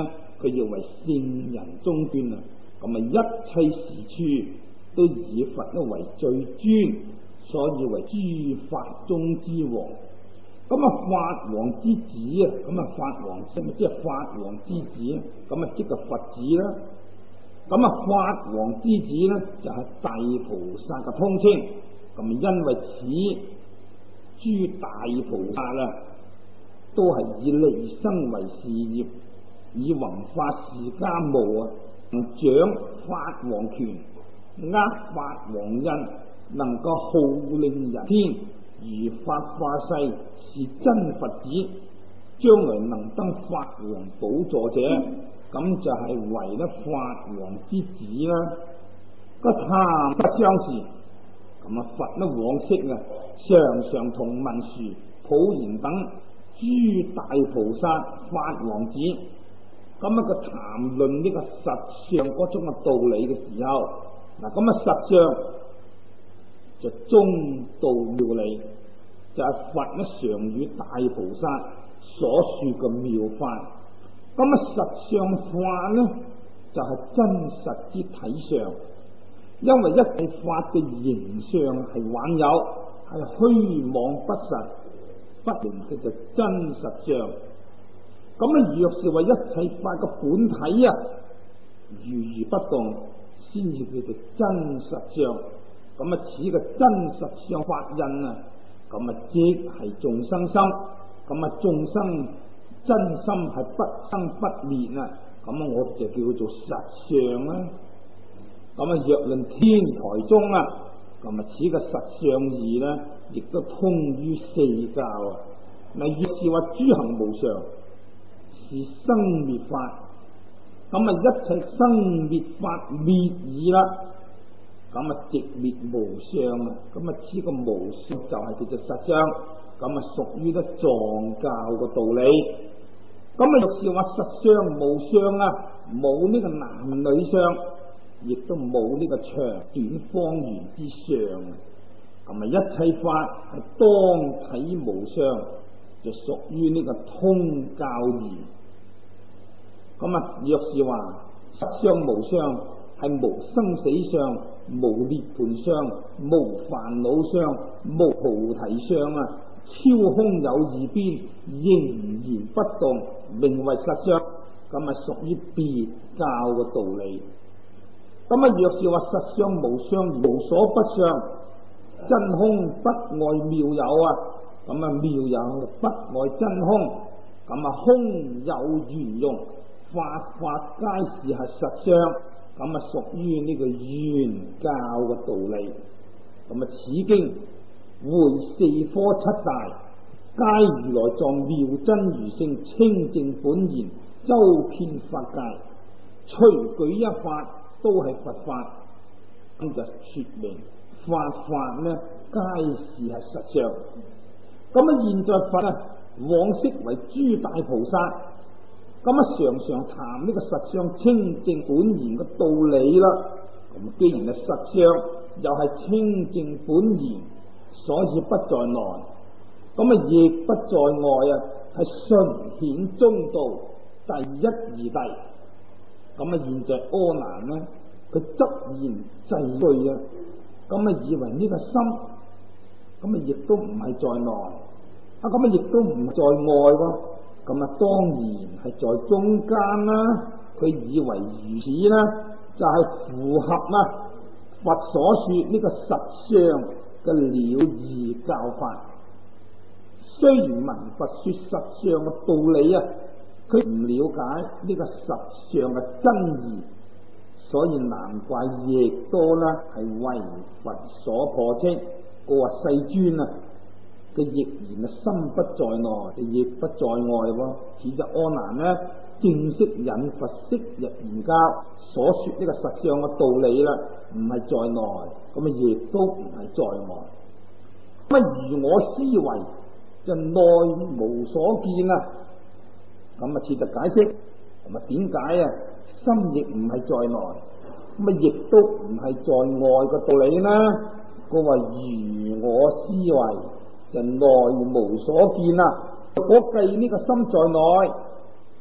[SPEAKER 1] 佢要為聖人中端啊，咁啊一切事處都以佛呢為最尊，所以為諸法中之王。咁啊法王之子啊，咁啊法王即係法王之子啊，咁啊即係佛子啦。咁啊法王之子呢，就係大菩薩嘅通稱。咁因為此諸大菩薩啊，都係以利生為事業，以弘法事家務啊，掌法王權，握法王印，能夠號令人天，如法化世，是真佛子，將來能登法王寶座者，咁就係為得法王之子啦。個談不相似，咁啊佛呢往昔啊，常常同文殊、普賢等諸大菩薩、法王子，咁啊個談論呢個實相嗰種嘅道理嘅時候，嗱咁啊實相就中道妙理，就係佛呢常與大菩薩所說嘅妙法。咁啊實相法呢，就係真實之體相，因為一切法嘅形象係幻有，係虛妄不實，不明嘅就真實相。咁啊若是話一切法嘅本體啊如不動，先至叫做真實相。咁啊此個真實相法印啊，咁啊即係眾生心。咁啊眾生真心係不生不滅啊，咁啊我哋就叫做實相啦。咁啊若論天台中啊，咁啊此個實相義呢，亦都通於四教啊。嗱若是話諸行無常，是生滅法，咁啊一切生滅法滅矣啦。咁啊寂滅無相啊，咁啊此個無相就係叫做實相，咁啊屬於得藏教嘅道理。咁啊若是話實相無相啊，冇呢個男女相，亦都冇呢個長短方圓之相。咁啊一切法係當體無相，就屬於呢個通教義。咁啊若是話實相無相，係無生死相、無涅槃相、無煩惱相、無菩提相啊，超空有二邊，仍然不動，名為實相。咁啊屬於別教嘅道理。咁啊若是話實相無相，無所不相，真空不外妙有啊，咁啊妙有不外真空，咁啊空有圓用，法法皆是係實相。咁啊屬於呢個原教嘅道理。咁啊此經會四科七大，皆如來藏妙真如性清淨本然，周遍法界，隨舉一法都係佛法。咁就說明法法呢皆是係實相。咁啊現在佛啊往昔為諸大菩薩，咁啊常常談呢個實相清淨本然嘅道理啦。咁既然係實相，又係清淨本然，所以不在內，咁啊亦不在外啊，係純顯中道第一義諦。咁啊現在阿難呢，佢執言制據啊，咁啊以為呢個心，咁啊亦都唔係在內，咁啊亦都唔在外喎。咁啊當然係在中間啦。佢以為如此啦，就係符合佛所說呢個實相嘅了義教法。雖然聞佛說實相嘅道理啊，佢唔了解呢個實相嘅真義，所以難怪亦多啦係為佛所破斥。我話世尊啊嘅亦然心不在內，亦不在外喎。此則阿難呢正式引佛昔日言教所說呢個實相嘅道理啦，唔係在內，咁啊亦都唔係在外。咁啊如我思維就內無所見啊。咁啊此則解釋，咁啊點解啊心亦唔係在內，咁啊亦都唔係在外嘅道理呢？佢話如我思維就內無所見啊！我計呢個心在內，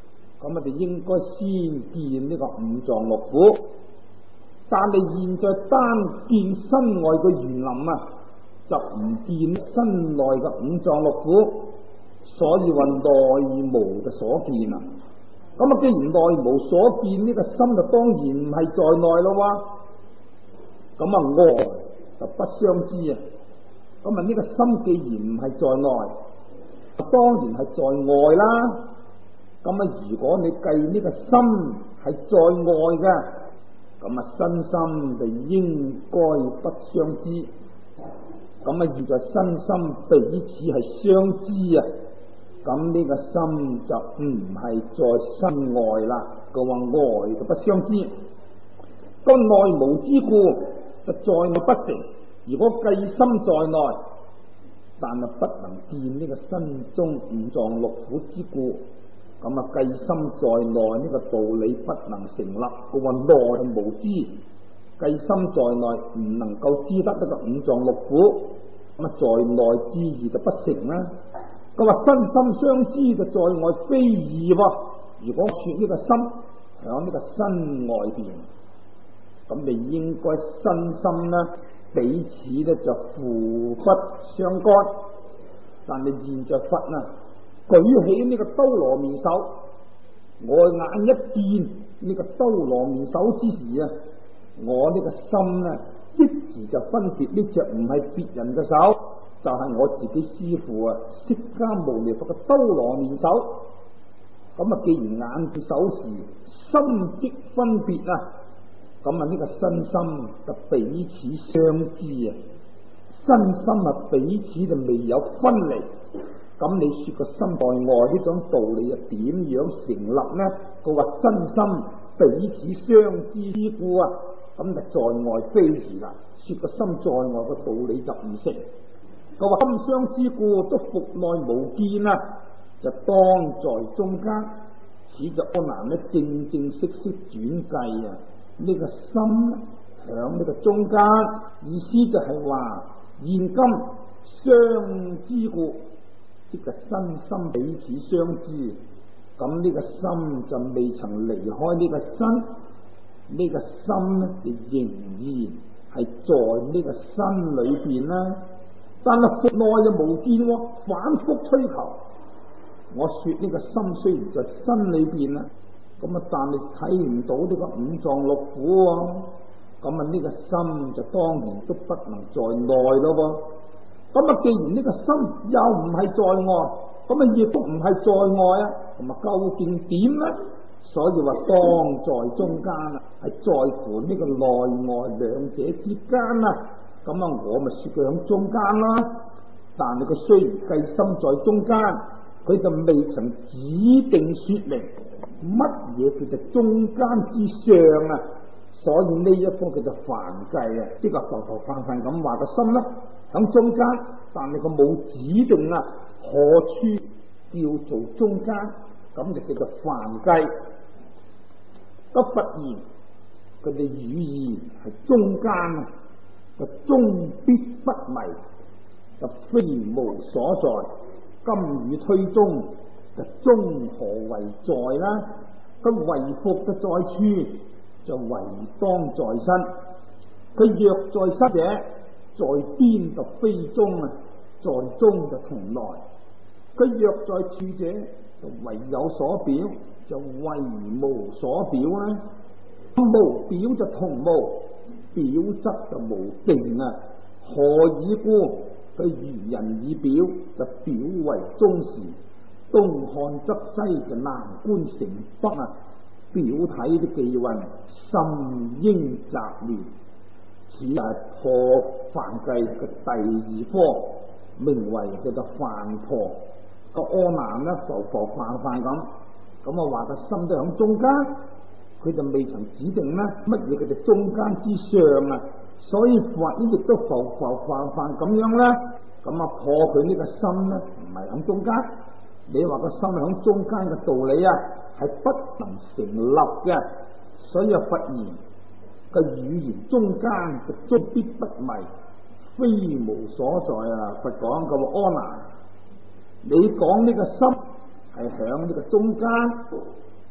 [SPEAKER 1] 咁我哋應該先見呢個五臟六腑。但係現在單見身外嘅園林啊，就唔見身內嘅五臟六腑，所以話內無嘅所見啊。咁啊，既然內無所見，呢個心就當然唔係在內咯。咁啊，外就不相知啊。咁啊，呢個心既然唔係在內，當然係在外啦。咁啊，如果你計呢個心係在外嘅，咁啊，身心就應該不相知。咁啊，現在身心彼此係相知啊。咁呢個心就唔係在身外啦。佢話外就不相知，個內無之故就在內不成。如果計心在內，但係不能見呢個身中五臟六腑之故，咁啊，計心在內呢個道理不能成立。佢話內無知，計心在內唔能夠知得呢個五臟六腑，咁啊，在內之義就不成啦。佢話身心相知嘅在外非義喎。如果說呢個心響呢個身外邊，咁你應該身心呢彼此呢就互不相干。但係現在佛啊舉起呢個兜羅面手，我眼一見呢個兜羅面手之時啊，我呢個心呢即時就分別呢隻唔係別人嘅手，就係我自己師父啊釋迦牟尼佛嘅兜羅面手。咁啊，既然眼見手時心即分別啊，咁啊呢個身心就彼此相知啊，身心啊彼此就未有分離。咁你說個心在外呢種道理啊點樣成立呢？佢話身心彼此相知之故啊，咁就在外非義啦。說個心在外個道理就唔成。佢話心相之故都復內無見啊，就當在中間。此就阿難呢正正式式轉計啊，呢個心響呢個中間，意思就係話現今相知故，即係身心彼此相知。咁呢個心就未曾離開呢個身，呢個心呢就仍然係在呢個身裏邊啦。但係復內又無見喎，反復推求。我說呢個心雖然在身裏邊啦，咁啊，但係睇唔到呢個五臟六腑喎，咁啊呢個心就當然都不能在內咯。咁啊，既然呢個心又唔係在外，咁啊亦都唔係在外啊，咁啊究竟點呢？所以話當在中間啊，係在乎呢個內外兩者之間啊。咁啊，我咪說佢喺中間啦。但係佢雖然計心在中間，佢就未曾指定說明乜嘢叫做中間之上啊。所以呢一科叫做梵計啊，即係浮浮泛泛咁話個心啦喺中間，但係佢冇指定啊何處叫做中間，咁就叫做梵計。個佛言佢哋語意係中間啊，個中必不迷，就非無所在。今語推中，就中何為在啦？佢為復嘅在處，就為當在身。佢若在身者，在邊就非中啊，在中就同來。佢若在處者，就為有所表，就為無所表啦。無表就同無，表則就無定啊。何以故？佢如人以表，就表為中時，東看則西，就南觀成北啊。表體的記運，甚應雜亂。此係破梵計嘅第二科，名為叫做梵破。個阿難呢浮浮泛泛咁，咁啊話個心都喺中間，佢就未曾指定呢乜嘢叫做中間之上啊。所以佛呢亦都浮浮泛泛咁樣啦，咁啊破佢呢個心呢唔係喺中間。你話個心喺中間嘅道理啊，係不能成立嘅。所以佛言個語言中間嘅中必不迷，非無所在啊。佛講個阿難，你講呢個心係響呢個中間，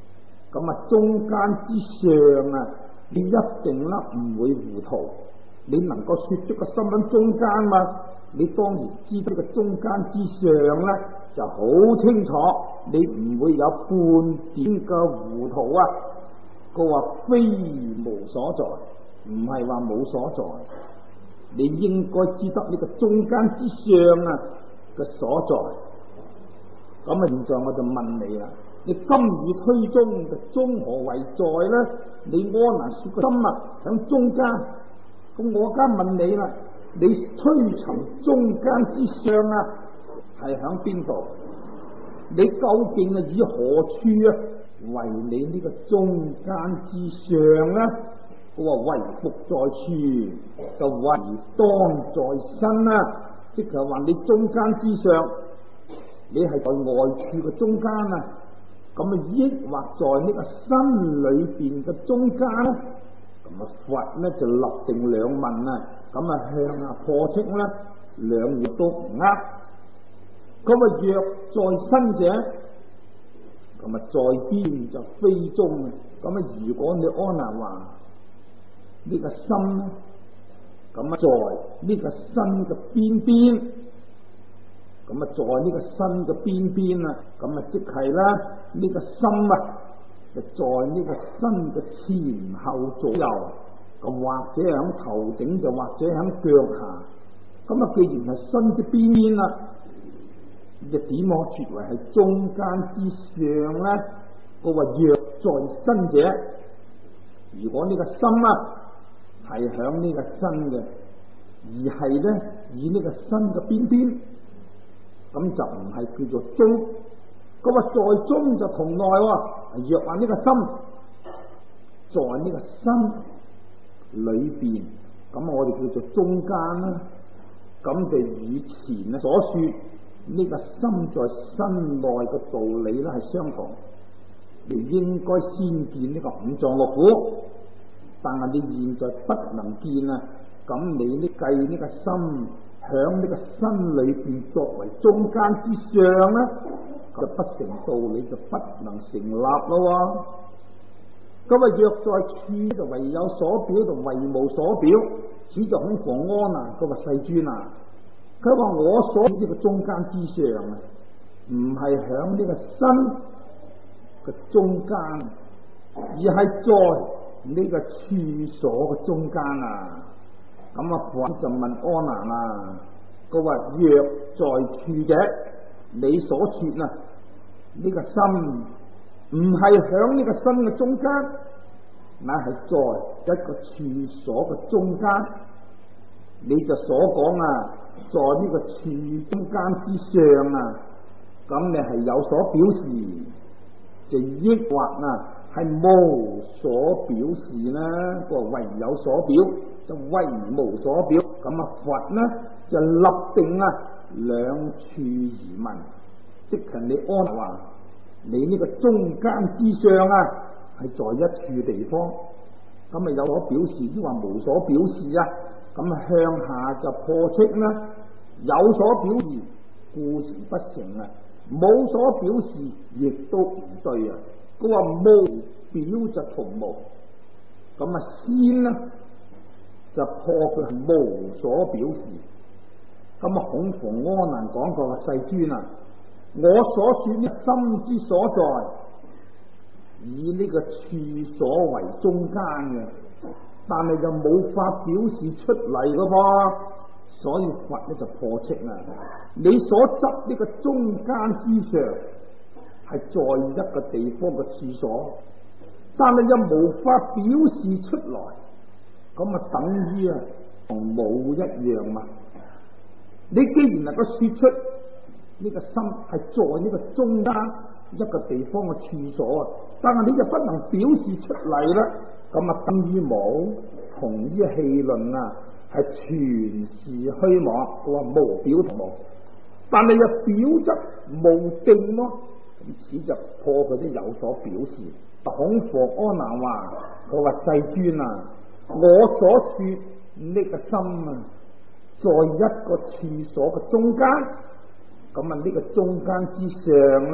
[SPEAKER 1] 咁啊中間之上啊，你一定啦唔會糊塗，你能夠說出個心喺中間嘛，你當然知道個中間之上咧就好清楚，你唔會有半點嘅糊塗啊。佢話非無所在，唔係話冇所在，你應該知得呢個中間之上啊嘅所在。咁啊，現在我就問你啦，你金與推中嘅中何為在咧？你阿難說個心啊喺中間，咁我而家問你啦，你推尋中間之上啊係喺邊度？你究竟係以何處啊為你呢個中間之上呢？佢話唯復在處，就唯當在身啊！即係話你中間之上，你係在外處嘅中間啊！咁啊，抑或在呢個身裏邊嘅中間呢？咁啊，佛呢就立定兩問啊！咁啊，向下破斥呢，兩樣都唔啱。咁啊，若在身者，咁啊，在邊就非中啊！咁啊，如果你阿難話呢個心咧，咁啊，在呢個身嘅邊邊，咁啊，在呢個身嘅邊邊啊，咁啊，即係啦，呢個心啊，就在呢個身嘅前後左右，咁或者喺頭頂，就或者喺腳下。咁啊，既然係身嘅邊邊啦，就點可說為係中間之上咧？佢話若在身者，如果呢個心啊係響呢個身嘅，而係咧以呢個身嘅邊邊，咁就唔係叫做中。佢話在中就同內喎，若話呢個心在呢個身裏邊，咁我哋叫做中間啦。咁就與前所說呢個心在身內嘅道理咧係相同。你應該先見呢個五臟六腑，但係你現在不能見啊！咁你呢計呢個心響呢個身裏邊作為中間之上咧，就不成道理，就不能成立咯。咁啊，若在處就唯有所表，就唯無所表，此就恐防阿難。佢話世尊啊，佢話我所呢個中間之上啊，唔係響呢個身嘅中間，而係在呢個處所嘅中間啊。咁啊，佛就問阿難啊，佢話若在處者，你所說啊，呢個心唔係響呢個身嘅中間，乃係在一個處所嘅中間。你就所講啊，在呢個處中間之上啊，咁你係有所表示，就抑或啊係無所表示呢？個唯有所表，就唯無所表。咁啊，佛呢就立定啊兩處而問，即係你阿難話你呢個中間之上啊係在一處地方，咁啊有所表示，抑或無所表示啊？咁向下就破斥啦，有所表示故事不成啊，冇所表示亦都唔對啊。佢話無表就同無，咁啊先呢就破佢係無所表示。咁啊恐防阿難講過世尊啊，我所說呢心之所在，以呢個處所為中間嘅，但係又冇法表示出嚟噶噃，所以佛呢就破斥啦。你所執呢個中間之上係在一個地方嘅處所，但係又無法表示出來，咁啊等於啊同冇一樣嘛。你既然能夠說出呢個心係在呢個中間一個地方嘅處所，但係你就不能表示出嚟啦。咁啊，等於冇，同於戲論啊，係全是虛妄。佢話無表同無，但係又表則無定咯，咁此就破佢啲有所表示。恐防阿難話，佢話世尊啊，我所說呢個心啊，在一個處所嘅中間，咁啊呢個中間之上咧，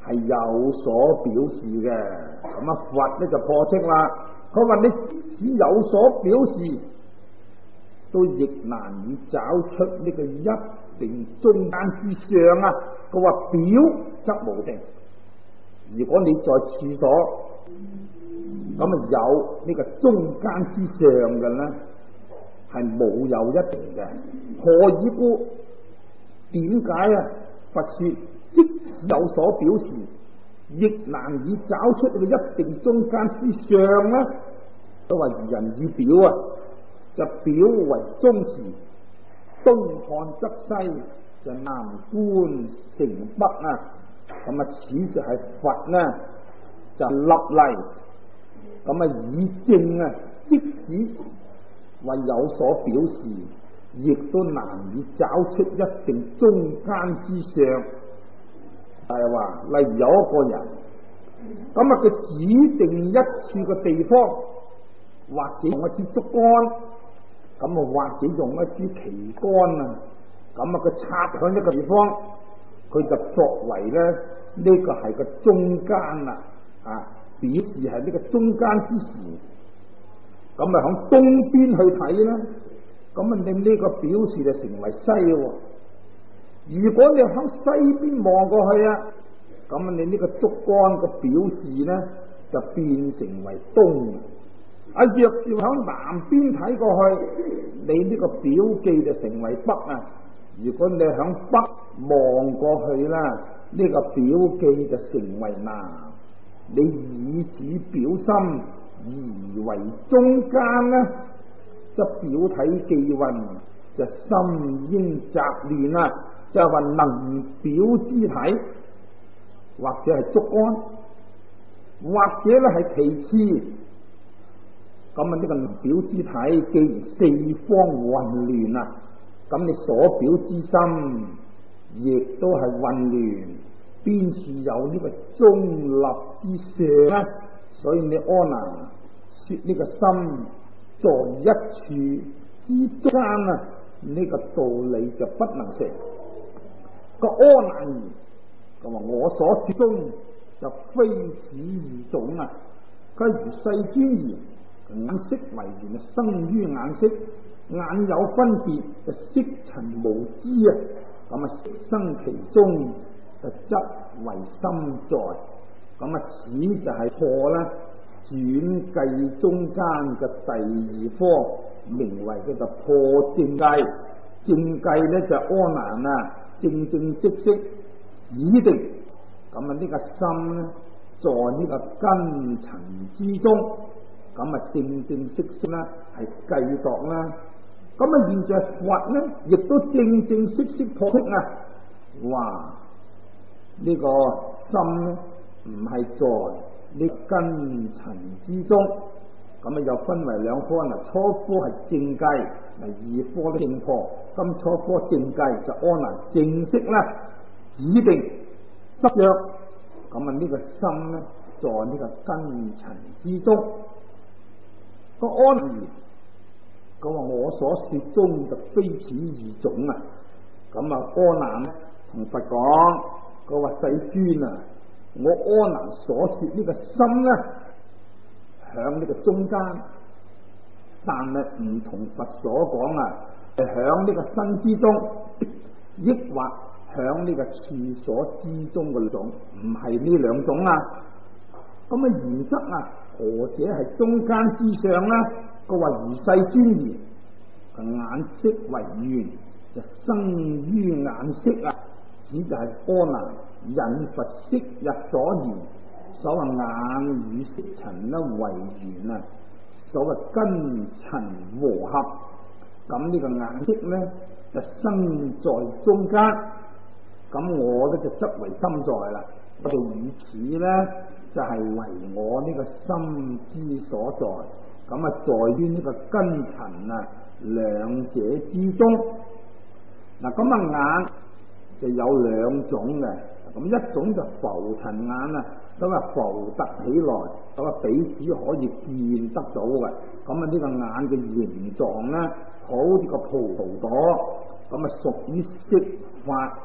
[SPEAKER 1] 係有所表示嘅。咁啊，佛咧就破斥啦，佢話你即使有所表示，都亦難以找出呢個一定中間之相啊。佢話表則無定，如果你在處所咁啊有呢個中間之相嘅咧，係冇有一定嘅。何以故？點解啊？佛說即使有所表示，亦難以找出呢個一定中間之相呢？都話如人以表啊，就表為中時，東看則西，就南觀成北啊。咁啊，此就係佛呢就立例，咁啊以證啊，即使為有所表示，亦都難以找出一定中間之相。係話，例如有一個人，咁啊佢指定一處嘅地方，或者用一支竹竿，咁啊或者用一支旗杆啊，咁啊佢插響一個地方，佢就作為咧呢個係個中間啊，表示係呢個中間之時。咁啊響東邊去睇啦，咁啊你呢個表示就成為西喎。如果你響西邊望過去啊，咁啊你呢個竹竿個表示呢就變成為東。啊若是響南邊睇過去，你呢個表記就成為北啊。如果你響北望過去啦，呢個表記就成為南。你以此表心而為中間呢，則表體記運就心應雜亂啊。就係話能表之體，或者係竹竿，或者咧係其次。咁啊呢個能表之體，既然四方混亂啊，咁你所表之心亦都係混亂，邊處有呢個中立之相呢？所以你阿難說呢個心在一處之間啊，呢個道理就不能成。個阿難言，佢話我所說中就非此二種啊。佢如世尊言，眼色為緣，生於眼色，眼有分別，就色塵無知啊。咁啊，生其中就則為心在。咁啊，此就係破啦轉計中間嘅第二科，名為叫做破正計。正計咧就阿難啊，正正式式已定。咁啊呢個心咧在呢個根塵之中，咁啊正正式式咧係計度啦。咁啊現在佛咧亦都正正式式破斥啊，哇！呢個心咧唔係在呢根塵之中。咁啊又分為兩科啦，初科係正計，二科正破。今初科正計就阿難正式啦，指定執約。咁啊呢個心咧在呢個根塵之中。個阿難佢話我所說中就非此二種啊。咁啊阿難咧同佛講，佢話世尊啊，我阿難所說呢個心咧響呢個中間，但係唔同佛所講啊，係響呢個身之中，抑或響呢個處所之中嘅兩種，唔係呢兩種啊。咁啊原則啊，何者係中間之上呢？佢話如世尊言，眼色為緣，就生於眼色啊，指就係阿難引佛昔日所言。所謂眼與色塵咧為緣啊，所謂根塵和合，咁呢個眼色咧就生在中間，咁我咧就則為心在啦。我哋以此咧就係為我呢個心之所在，咁啊在於呢個根塵啊兩者之中。嗱咁啊眼就有兩種嘅，咁一種就浮塵眼啊。咁啊浮突起來，咁啊彼此可以見得到嘅。咁啊呢個眼嘅形狀咧，好似個葡萄朵，咁啊屬於色法，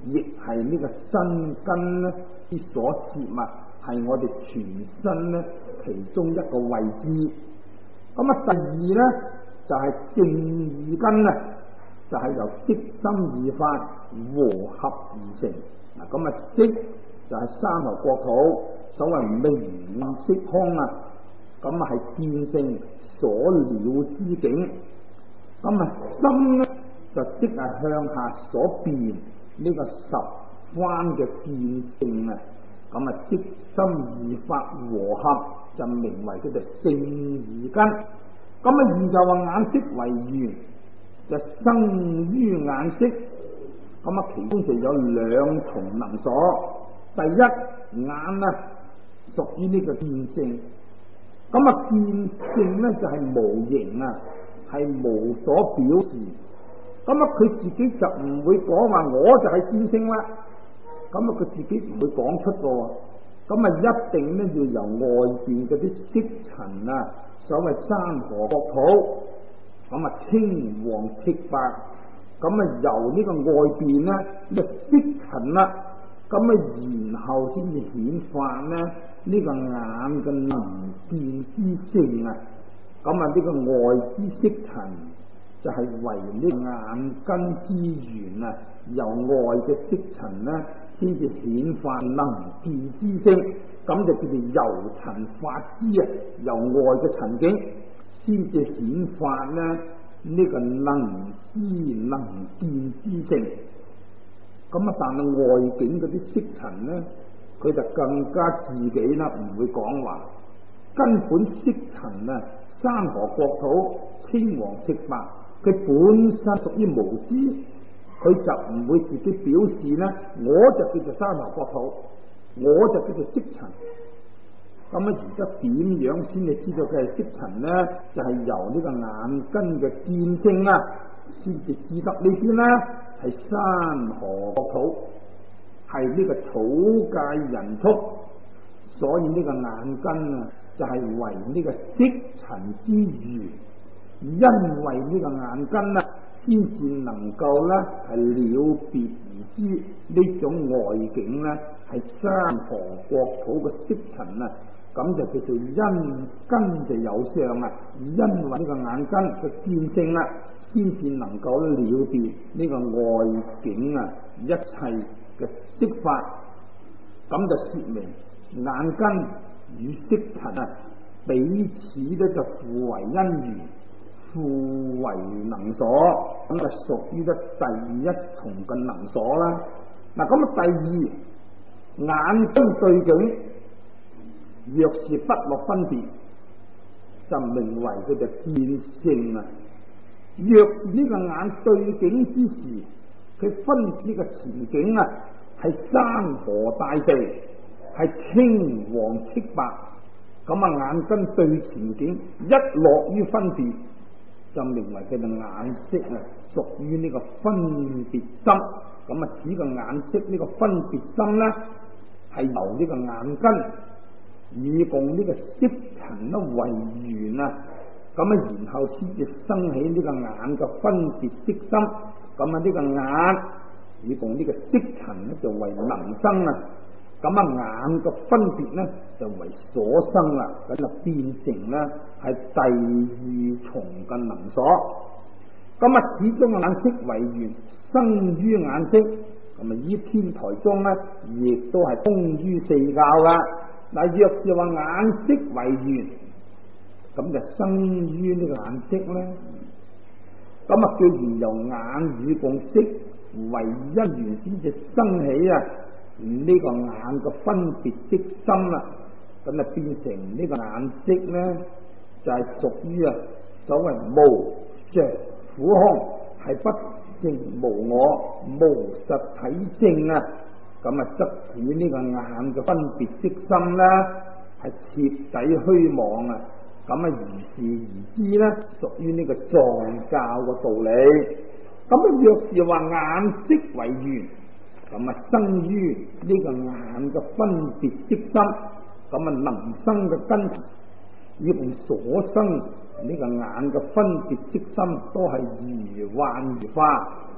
[SPEAKER 1] 亦係呢個身根呢之所攝物，係我哋全身呢其中一個位置。咁啊，第二呢，就係正意根啊，就係由色心二法和合而成。嗱，咁啊，色就係三河國土，所謂名色空啊，咁啊係見性所了之境。咁啊，心呢，就即係向下所變呢個十番嘅見性啊。咁啊，色心二法和合就名為叫做正二根。咁啊，二就話眼色為緣，就生於眼色。咁啊，其中就有兩重能所。第一，眼啊屬於呢個見性。咁啊，見性咧就係無形啊，係無所表示。咁啊，佢自己就唔會講話我就係見性啦。咁啊，佢自己唔會講出個。咁啊，一定咧要由外邊嗰啲色塵啊，所謂山河國土，咁啊青黃赤白，咁啊由呢個外邊咧呢個色塵啦，咁啊然後先至顯發咧呢個眼嘅能見之性啊。咁啊呢個外之色塵就係為呢個眼根之緣啊，由外嘅色塵咧先至顯發能見之性，咁就叫做由塵發之啊，由外嘅塵境先至顯發咧呢個能知能見之性。咁啊，但係外境嗰啲色塵咧，佢就更加自己啦，唔會講話，根本色塵啊，山河國土青黃赤白，佢本身屬於無知，佢就唔會自己表示咧，我就叫做山河國土，我就叫做色塵。咁啊，而家點樣先至知道佢係色塵咧？就係由呢個眼根嘅見性啊，先至知得呢啲咧係山河國土，係呢個土界人畜。所以呢個眼根啊，就係為呢個色塵之餘，因為呢個眼根啊，先至能夠咧係了別而知呢種外境咧係山河國土嘅色塵啊。咁就叫做因根就有相啊，因為呢個眼根嘅見性啦，先至能夠了別呢個外境啊一切嘅色法。咁就說明眼根與色塵啊彼此咧就互為因緣，互為能所，咁就屬於咧第一重嘅能所啦。嗱，咁啊第二，眼根對境，若是不落分別，就名為佢就見性啊。若是呢個眼對境之時，佢分呢個前景啊係山河大地，係青黃赤白，咁啊眼根對前景一落於分別，就名為佢嘅眼色啊屬於呢個分別心。咁啊此個眼色呢個分別心咧，係由呢個眼根以共呢個色塵咧為緣啊，咁啊然後先至生起呢個眼嘅分別色心。咁啊呢個眼以共呢個色塵咧就為能生啊，咁啊眼嘅分別咧就為所生啦，咁啊變成咧係第二重嘅能所。咁啊始終眼色為緣，生於眼色，咁啊依天台中咧亦都係通於四教啦。嗱，若是話眼色為緣，咁就生於呢個眼色咧。咁啊，既然由眼與共色為因緣，先至生起啊呢個眼嘅分別色心啦。咁啊，變成呢個眼色咧，就係屬於啊所謂無常苦空，係不淨無我，無實體證啊。咁啊，則指呢個眼嘅分別色心啦，係徹底虛妄啊！咁啊，如是而知咧，屬於呢個藏教嘅道理。咁啊，若是話眼色為緣，咁啊生於呢個眼嘅分別色心，咁啊能生嘅根，以共所生呢個眼嘅分別色心，都係如幻如化，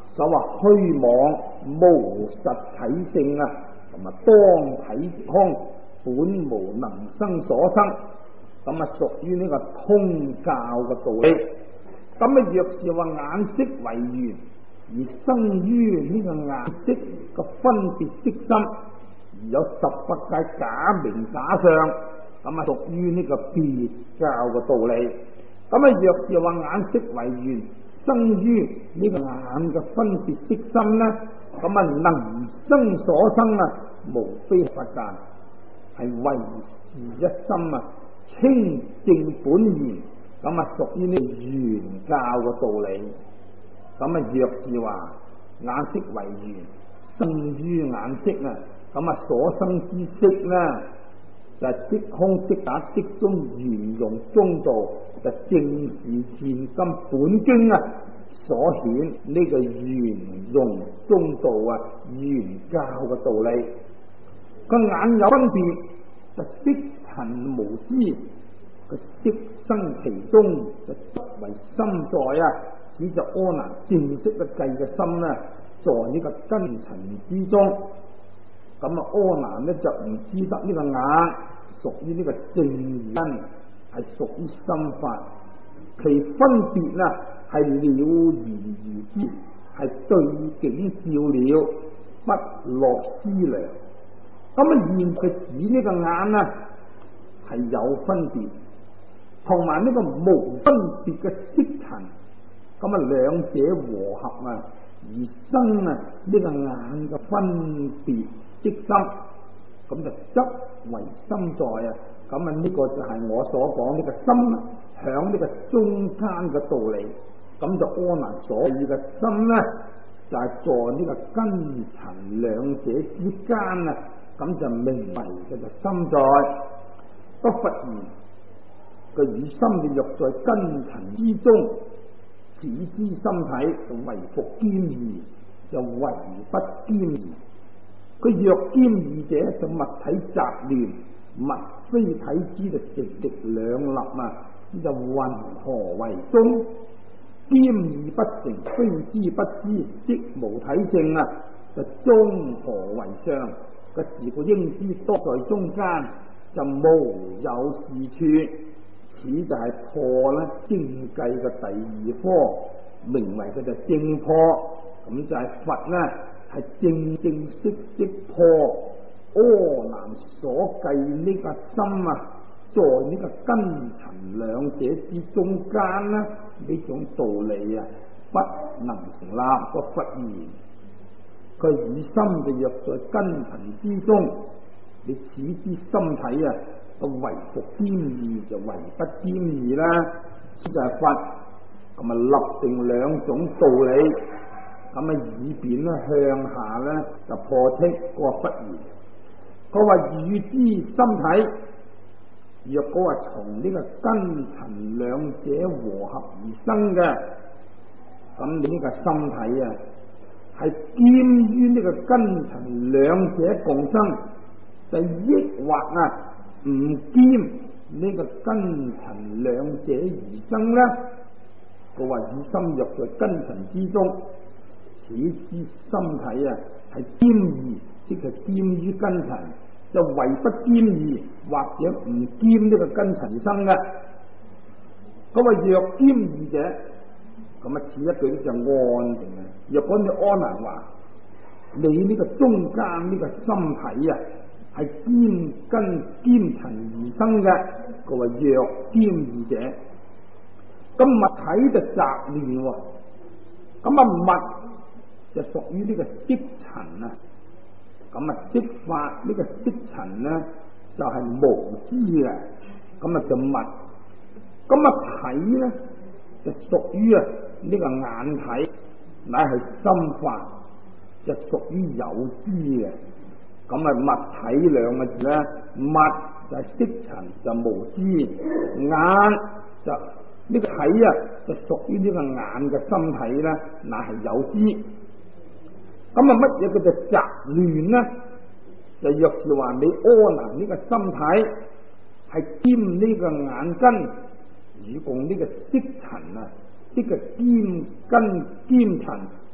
[SPEAKER 1] 所謂虛妄無實體性啊，同埋當體空本無能生所生，咁啊屬於呢個通教嘅道理。咁啊若是話眼識為緣而生於呢個眼識嘅分別識心，而有18界假名假相，咁啊屬於呢個別教嘅道理。咁啊若是話眼識為緣生於呢個眼嘅分別識心呢，咁啊能生所生啊，無非法界，係唯是一心啊，清淨本源，咁啊屬於呢原教嘅道理。咁啊若是話眼識為緣生於眼識啊，咁啊所生之識呢，就係即空即假即中圓融中道，就正是現今本經啊所顯呢個圓融中道啊原教嘅道理。個眼有分別，就色塵無知，個色生其中，就執為心在啊，此就阿難正式嘅計嘅心呢，在呢個根塵之中。咁啊阿難呢就唔知得呢個眼屬於呢個正因，係屬於心法，其分別呢係了然而知，係對境照了，不落思量。咁啊現佢指呢個眼啊係有分別，同埋呢個無分別嘅色塵，咁啊兩者和合啊而生啊呢個眼嘅分別即心，咁就執為心在啊。咁啊呢個就係我所講呢個心響呢個中間嘅道理。咁就阿難所以嘅心呢，就係在呢個根塵兩者之間啊，咁就名為嘅就心在。不忽然個與心嘅若在根塵之中，此之心體就為復兼異，就為不兼異。佢若兼異者，就物體雜亂，物非體之就直直兩立啊，就云何為中？兼異不成，非知不知，即無體性啊！就中何為上？個事故應知多在中間，就無有是處。此就係破咧經計嘅第二科，名為佢就正破。咁就係佛呢，係正正式式破阿難所計呢個心啊，在呢個根塵兩者之中間呢，呢種道理啊，不能成立。個忽然佢以心嘅若在根塵之中，你此之心體啊，個為復兼異就為不兼異啦。呢就係佛咁啊立定兩種道理，咁啊以便咧向下咧就破斥個忽然。佢話與之心體，若果話從呢個根塵兩者和合而生嘅，咁你呢個心體啊係兼於呢個根塵兩者共生，就抑或啊唔兼呢個根塵兩者而生呢？佢話以心若在根塵之中，此之心體啊係兼異，即係兼於根塵，就為不兼異或者唔兼呢個根塵生嘅。佢話若兼異者，咁啊此一句就按定啊。若果你阿難話你呢個中間呢個心體啊係兼根兼塵而生嘅，佢話若兼異者，咁物體就雜亂喎，咁啊物就屬於呢個色塵啊，咁啊色法呢個色塵呢就係無知嘅，咁啊就物，咁啊體呢就屬於啊呢個眼體，乃係心法，就屬於有知嘅。咁啊物體兩個字咧，物就係色塵就無知，眼就呢個體啊就屬於呢個眼嘅心體咧，乃係有知。咁啊乜嘢叫做雜亂呢？就若是話你阿難呢個心體係兼呢個眼根，與共呢個色塵啊，即係兼根兼塵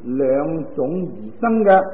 [SPEAKER 1] 兩種而生嘅，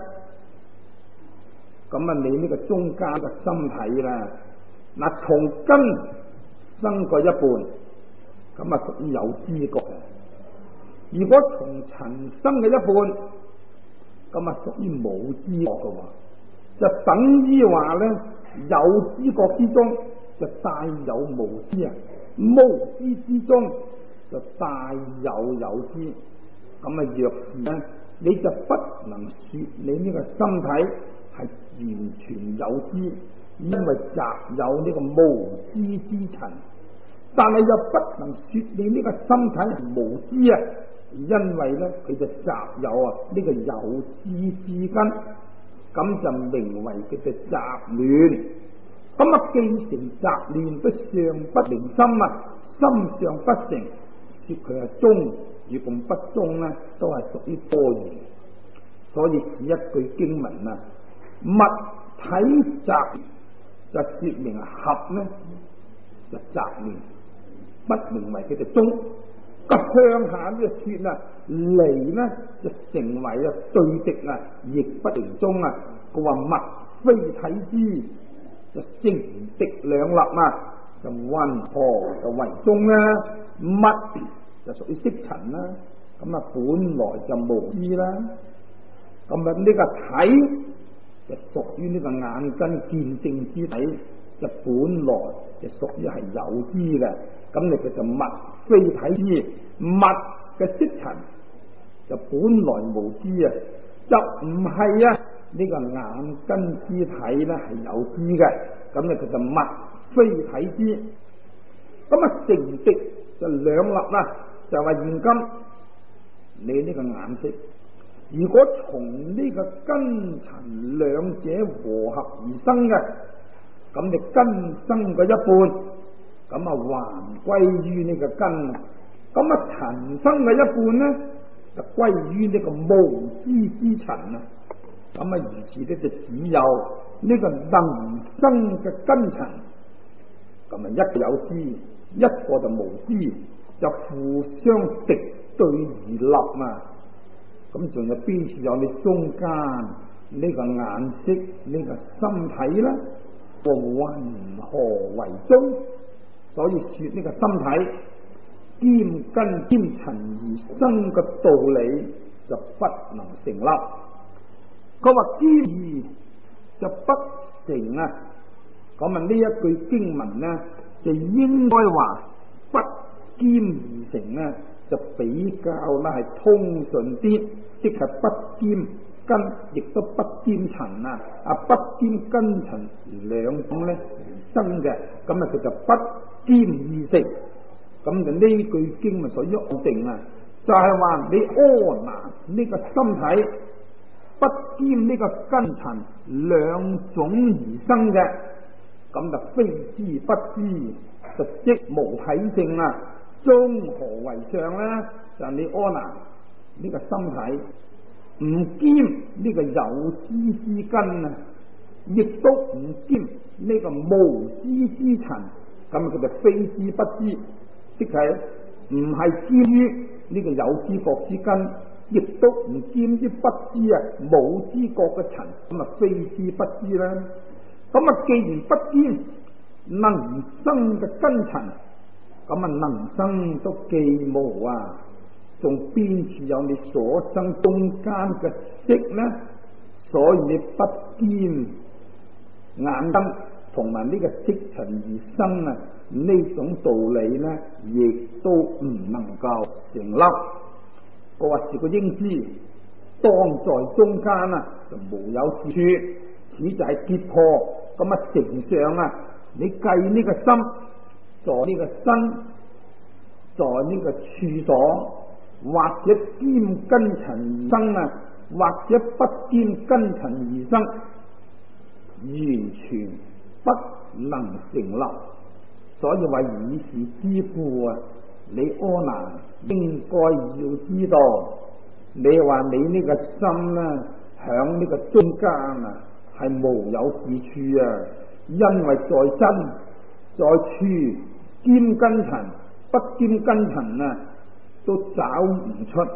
[SPEAKER 1] 咁啊你呢個中間嘅心體啦，嗱從根生過一半，咁啊屬於有知覺嘅；如果從塵生嘅一半，咁啊屬於冇知覺嘅，就等於話咧有知覺之中就帶有無知啊，無知之中就帶有有知。咁啊若是咧，你就不能說你呢個身體係完全有知，因為雜有呢個無知之塵；但係又不能說你呢個身體係無知啊，因為咧佢就雜有啊呢個有知之根，咁就名為佢嘅雜亂。咁啊既成雜亂，都尚不明心啊，心尚不成，說佢係中，如咁不中咧，都係屬於多餘。所以此一句經文啊，物體雜就說明合呢就雜亂，不名為佢嘅中。個向下呢個說啊，離呢就成為啊對敵啊，亦不名中啊。佢話物非體之，就成敵兩立啊，就云何就為中呢？物就屬於色塵啦，咁啊本來就無知啦。咁啊呢個體就屬於呢個眼根見性之體，就本來就屬於係有知嘅。咁你就物非體之，物嘅色塵就本來無知啊，就唔係啊呢個眼根之體咧係有知嘅。咁你就物非體之。咁啊成敵就兩立啦，就話現今你呢個眼色，如果從呢個根塵兩者和合而生嘅，咁你根生嗰一半，咁啊還歸於呢個根；咁啊塵生嘅一半呢，就歸於呢個無知之塵啊。咁啊如此呢，就只有呢個能生嘅根塵，咁啊一個有知，一個就無知，就互相敵對而立嘛。咁仲有邊處有你中間呢個眼色呢個心體呢？個云何為中？所以說呢個心體兼根兼塵而生嘅道理就不能成立。佢話兼而就不成啊。咁啊呢一句經文呢，就應該話不兼而成呢，就比較咧係通順啲，即係不兼根，亦都不兼塵啊！不兼根塵兩種咧生嘅，咁啊佢就不兼而成。咁就呢句經文所約定啊，就係話你柯南呢個心體不兼呢個根塵兩種而生嘅，咁就非知不知，就即無體性啊！中何為上呢？就係你柯南呢個心體唔兼呢個有知之根啊，亦都唔兼呢個無知之塵，咁佢就非知不知，即係唔係兼於呢個有知覺之根，亦都唔兼於不知啊冇知覺嘅塵，咁啊非知不知啦。咁啊既然不兼能生嘅根塵，咁啊能生都既無啊，仲邊處有你所生中間嘅色呢？所以你不兼眼根同埋呢個色塵而生啊，呢種道理呢，亦都唔能夠成立。我話是個應知，當在中間啊，就無有是處，此就係結破。咁啊成上啊，你計呢個心，在呢個身，在呢個處所，或者兼根塵而生啊，或者不兼根塵而生，完全不能成立。所以話以是之故啊，你柯南應該要知道，你話你呢個心呢，響呢個中間啊，係無有是處啊，因為在真在處兼根塵不兼根塵啊，都找唔出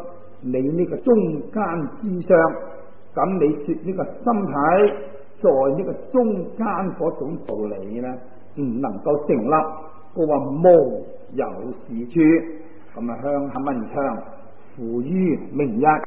[SPEAKER 1] 你呢個中間之上，咁你說呢個心體在呢個中間嗰種道理呢，唔能夠成立。佢話無有是處，咁啊向下文唱付於明日。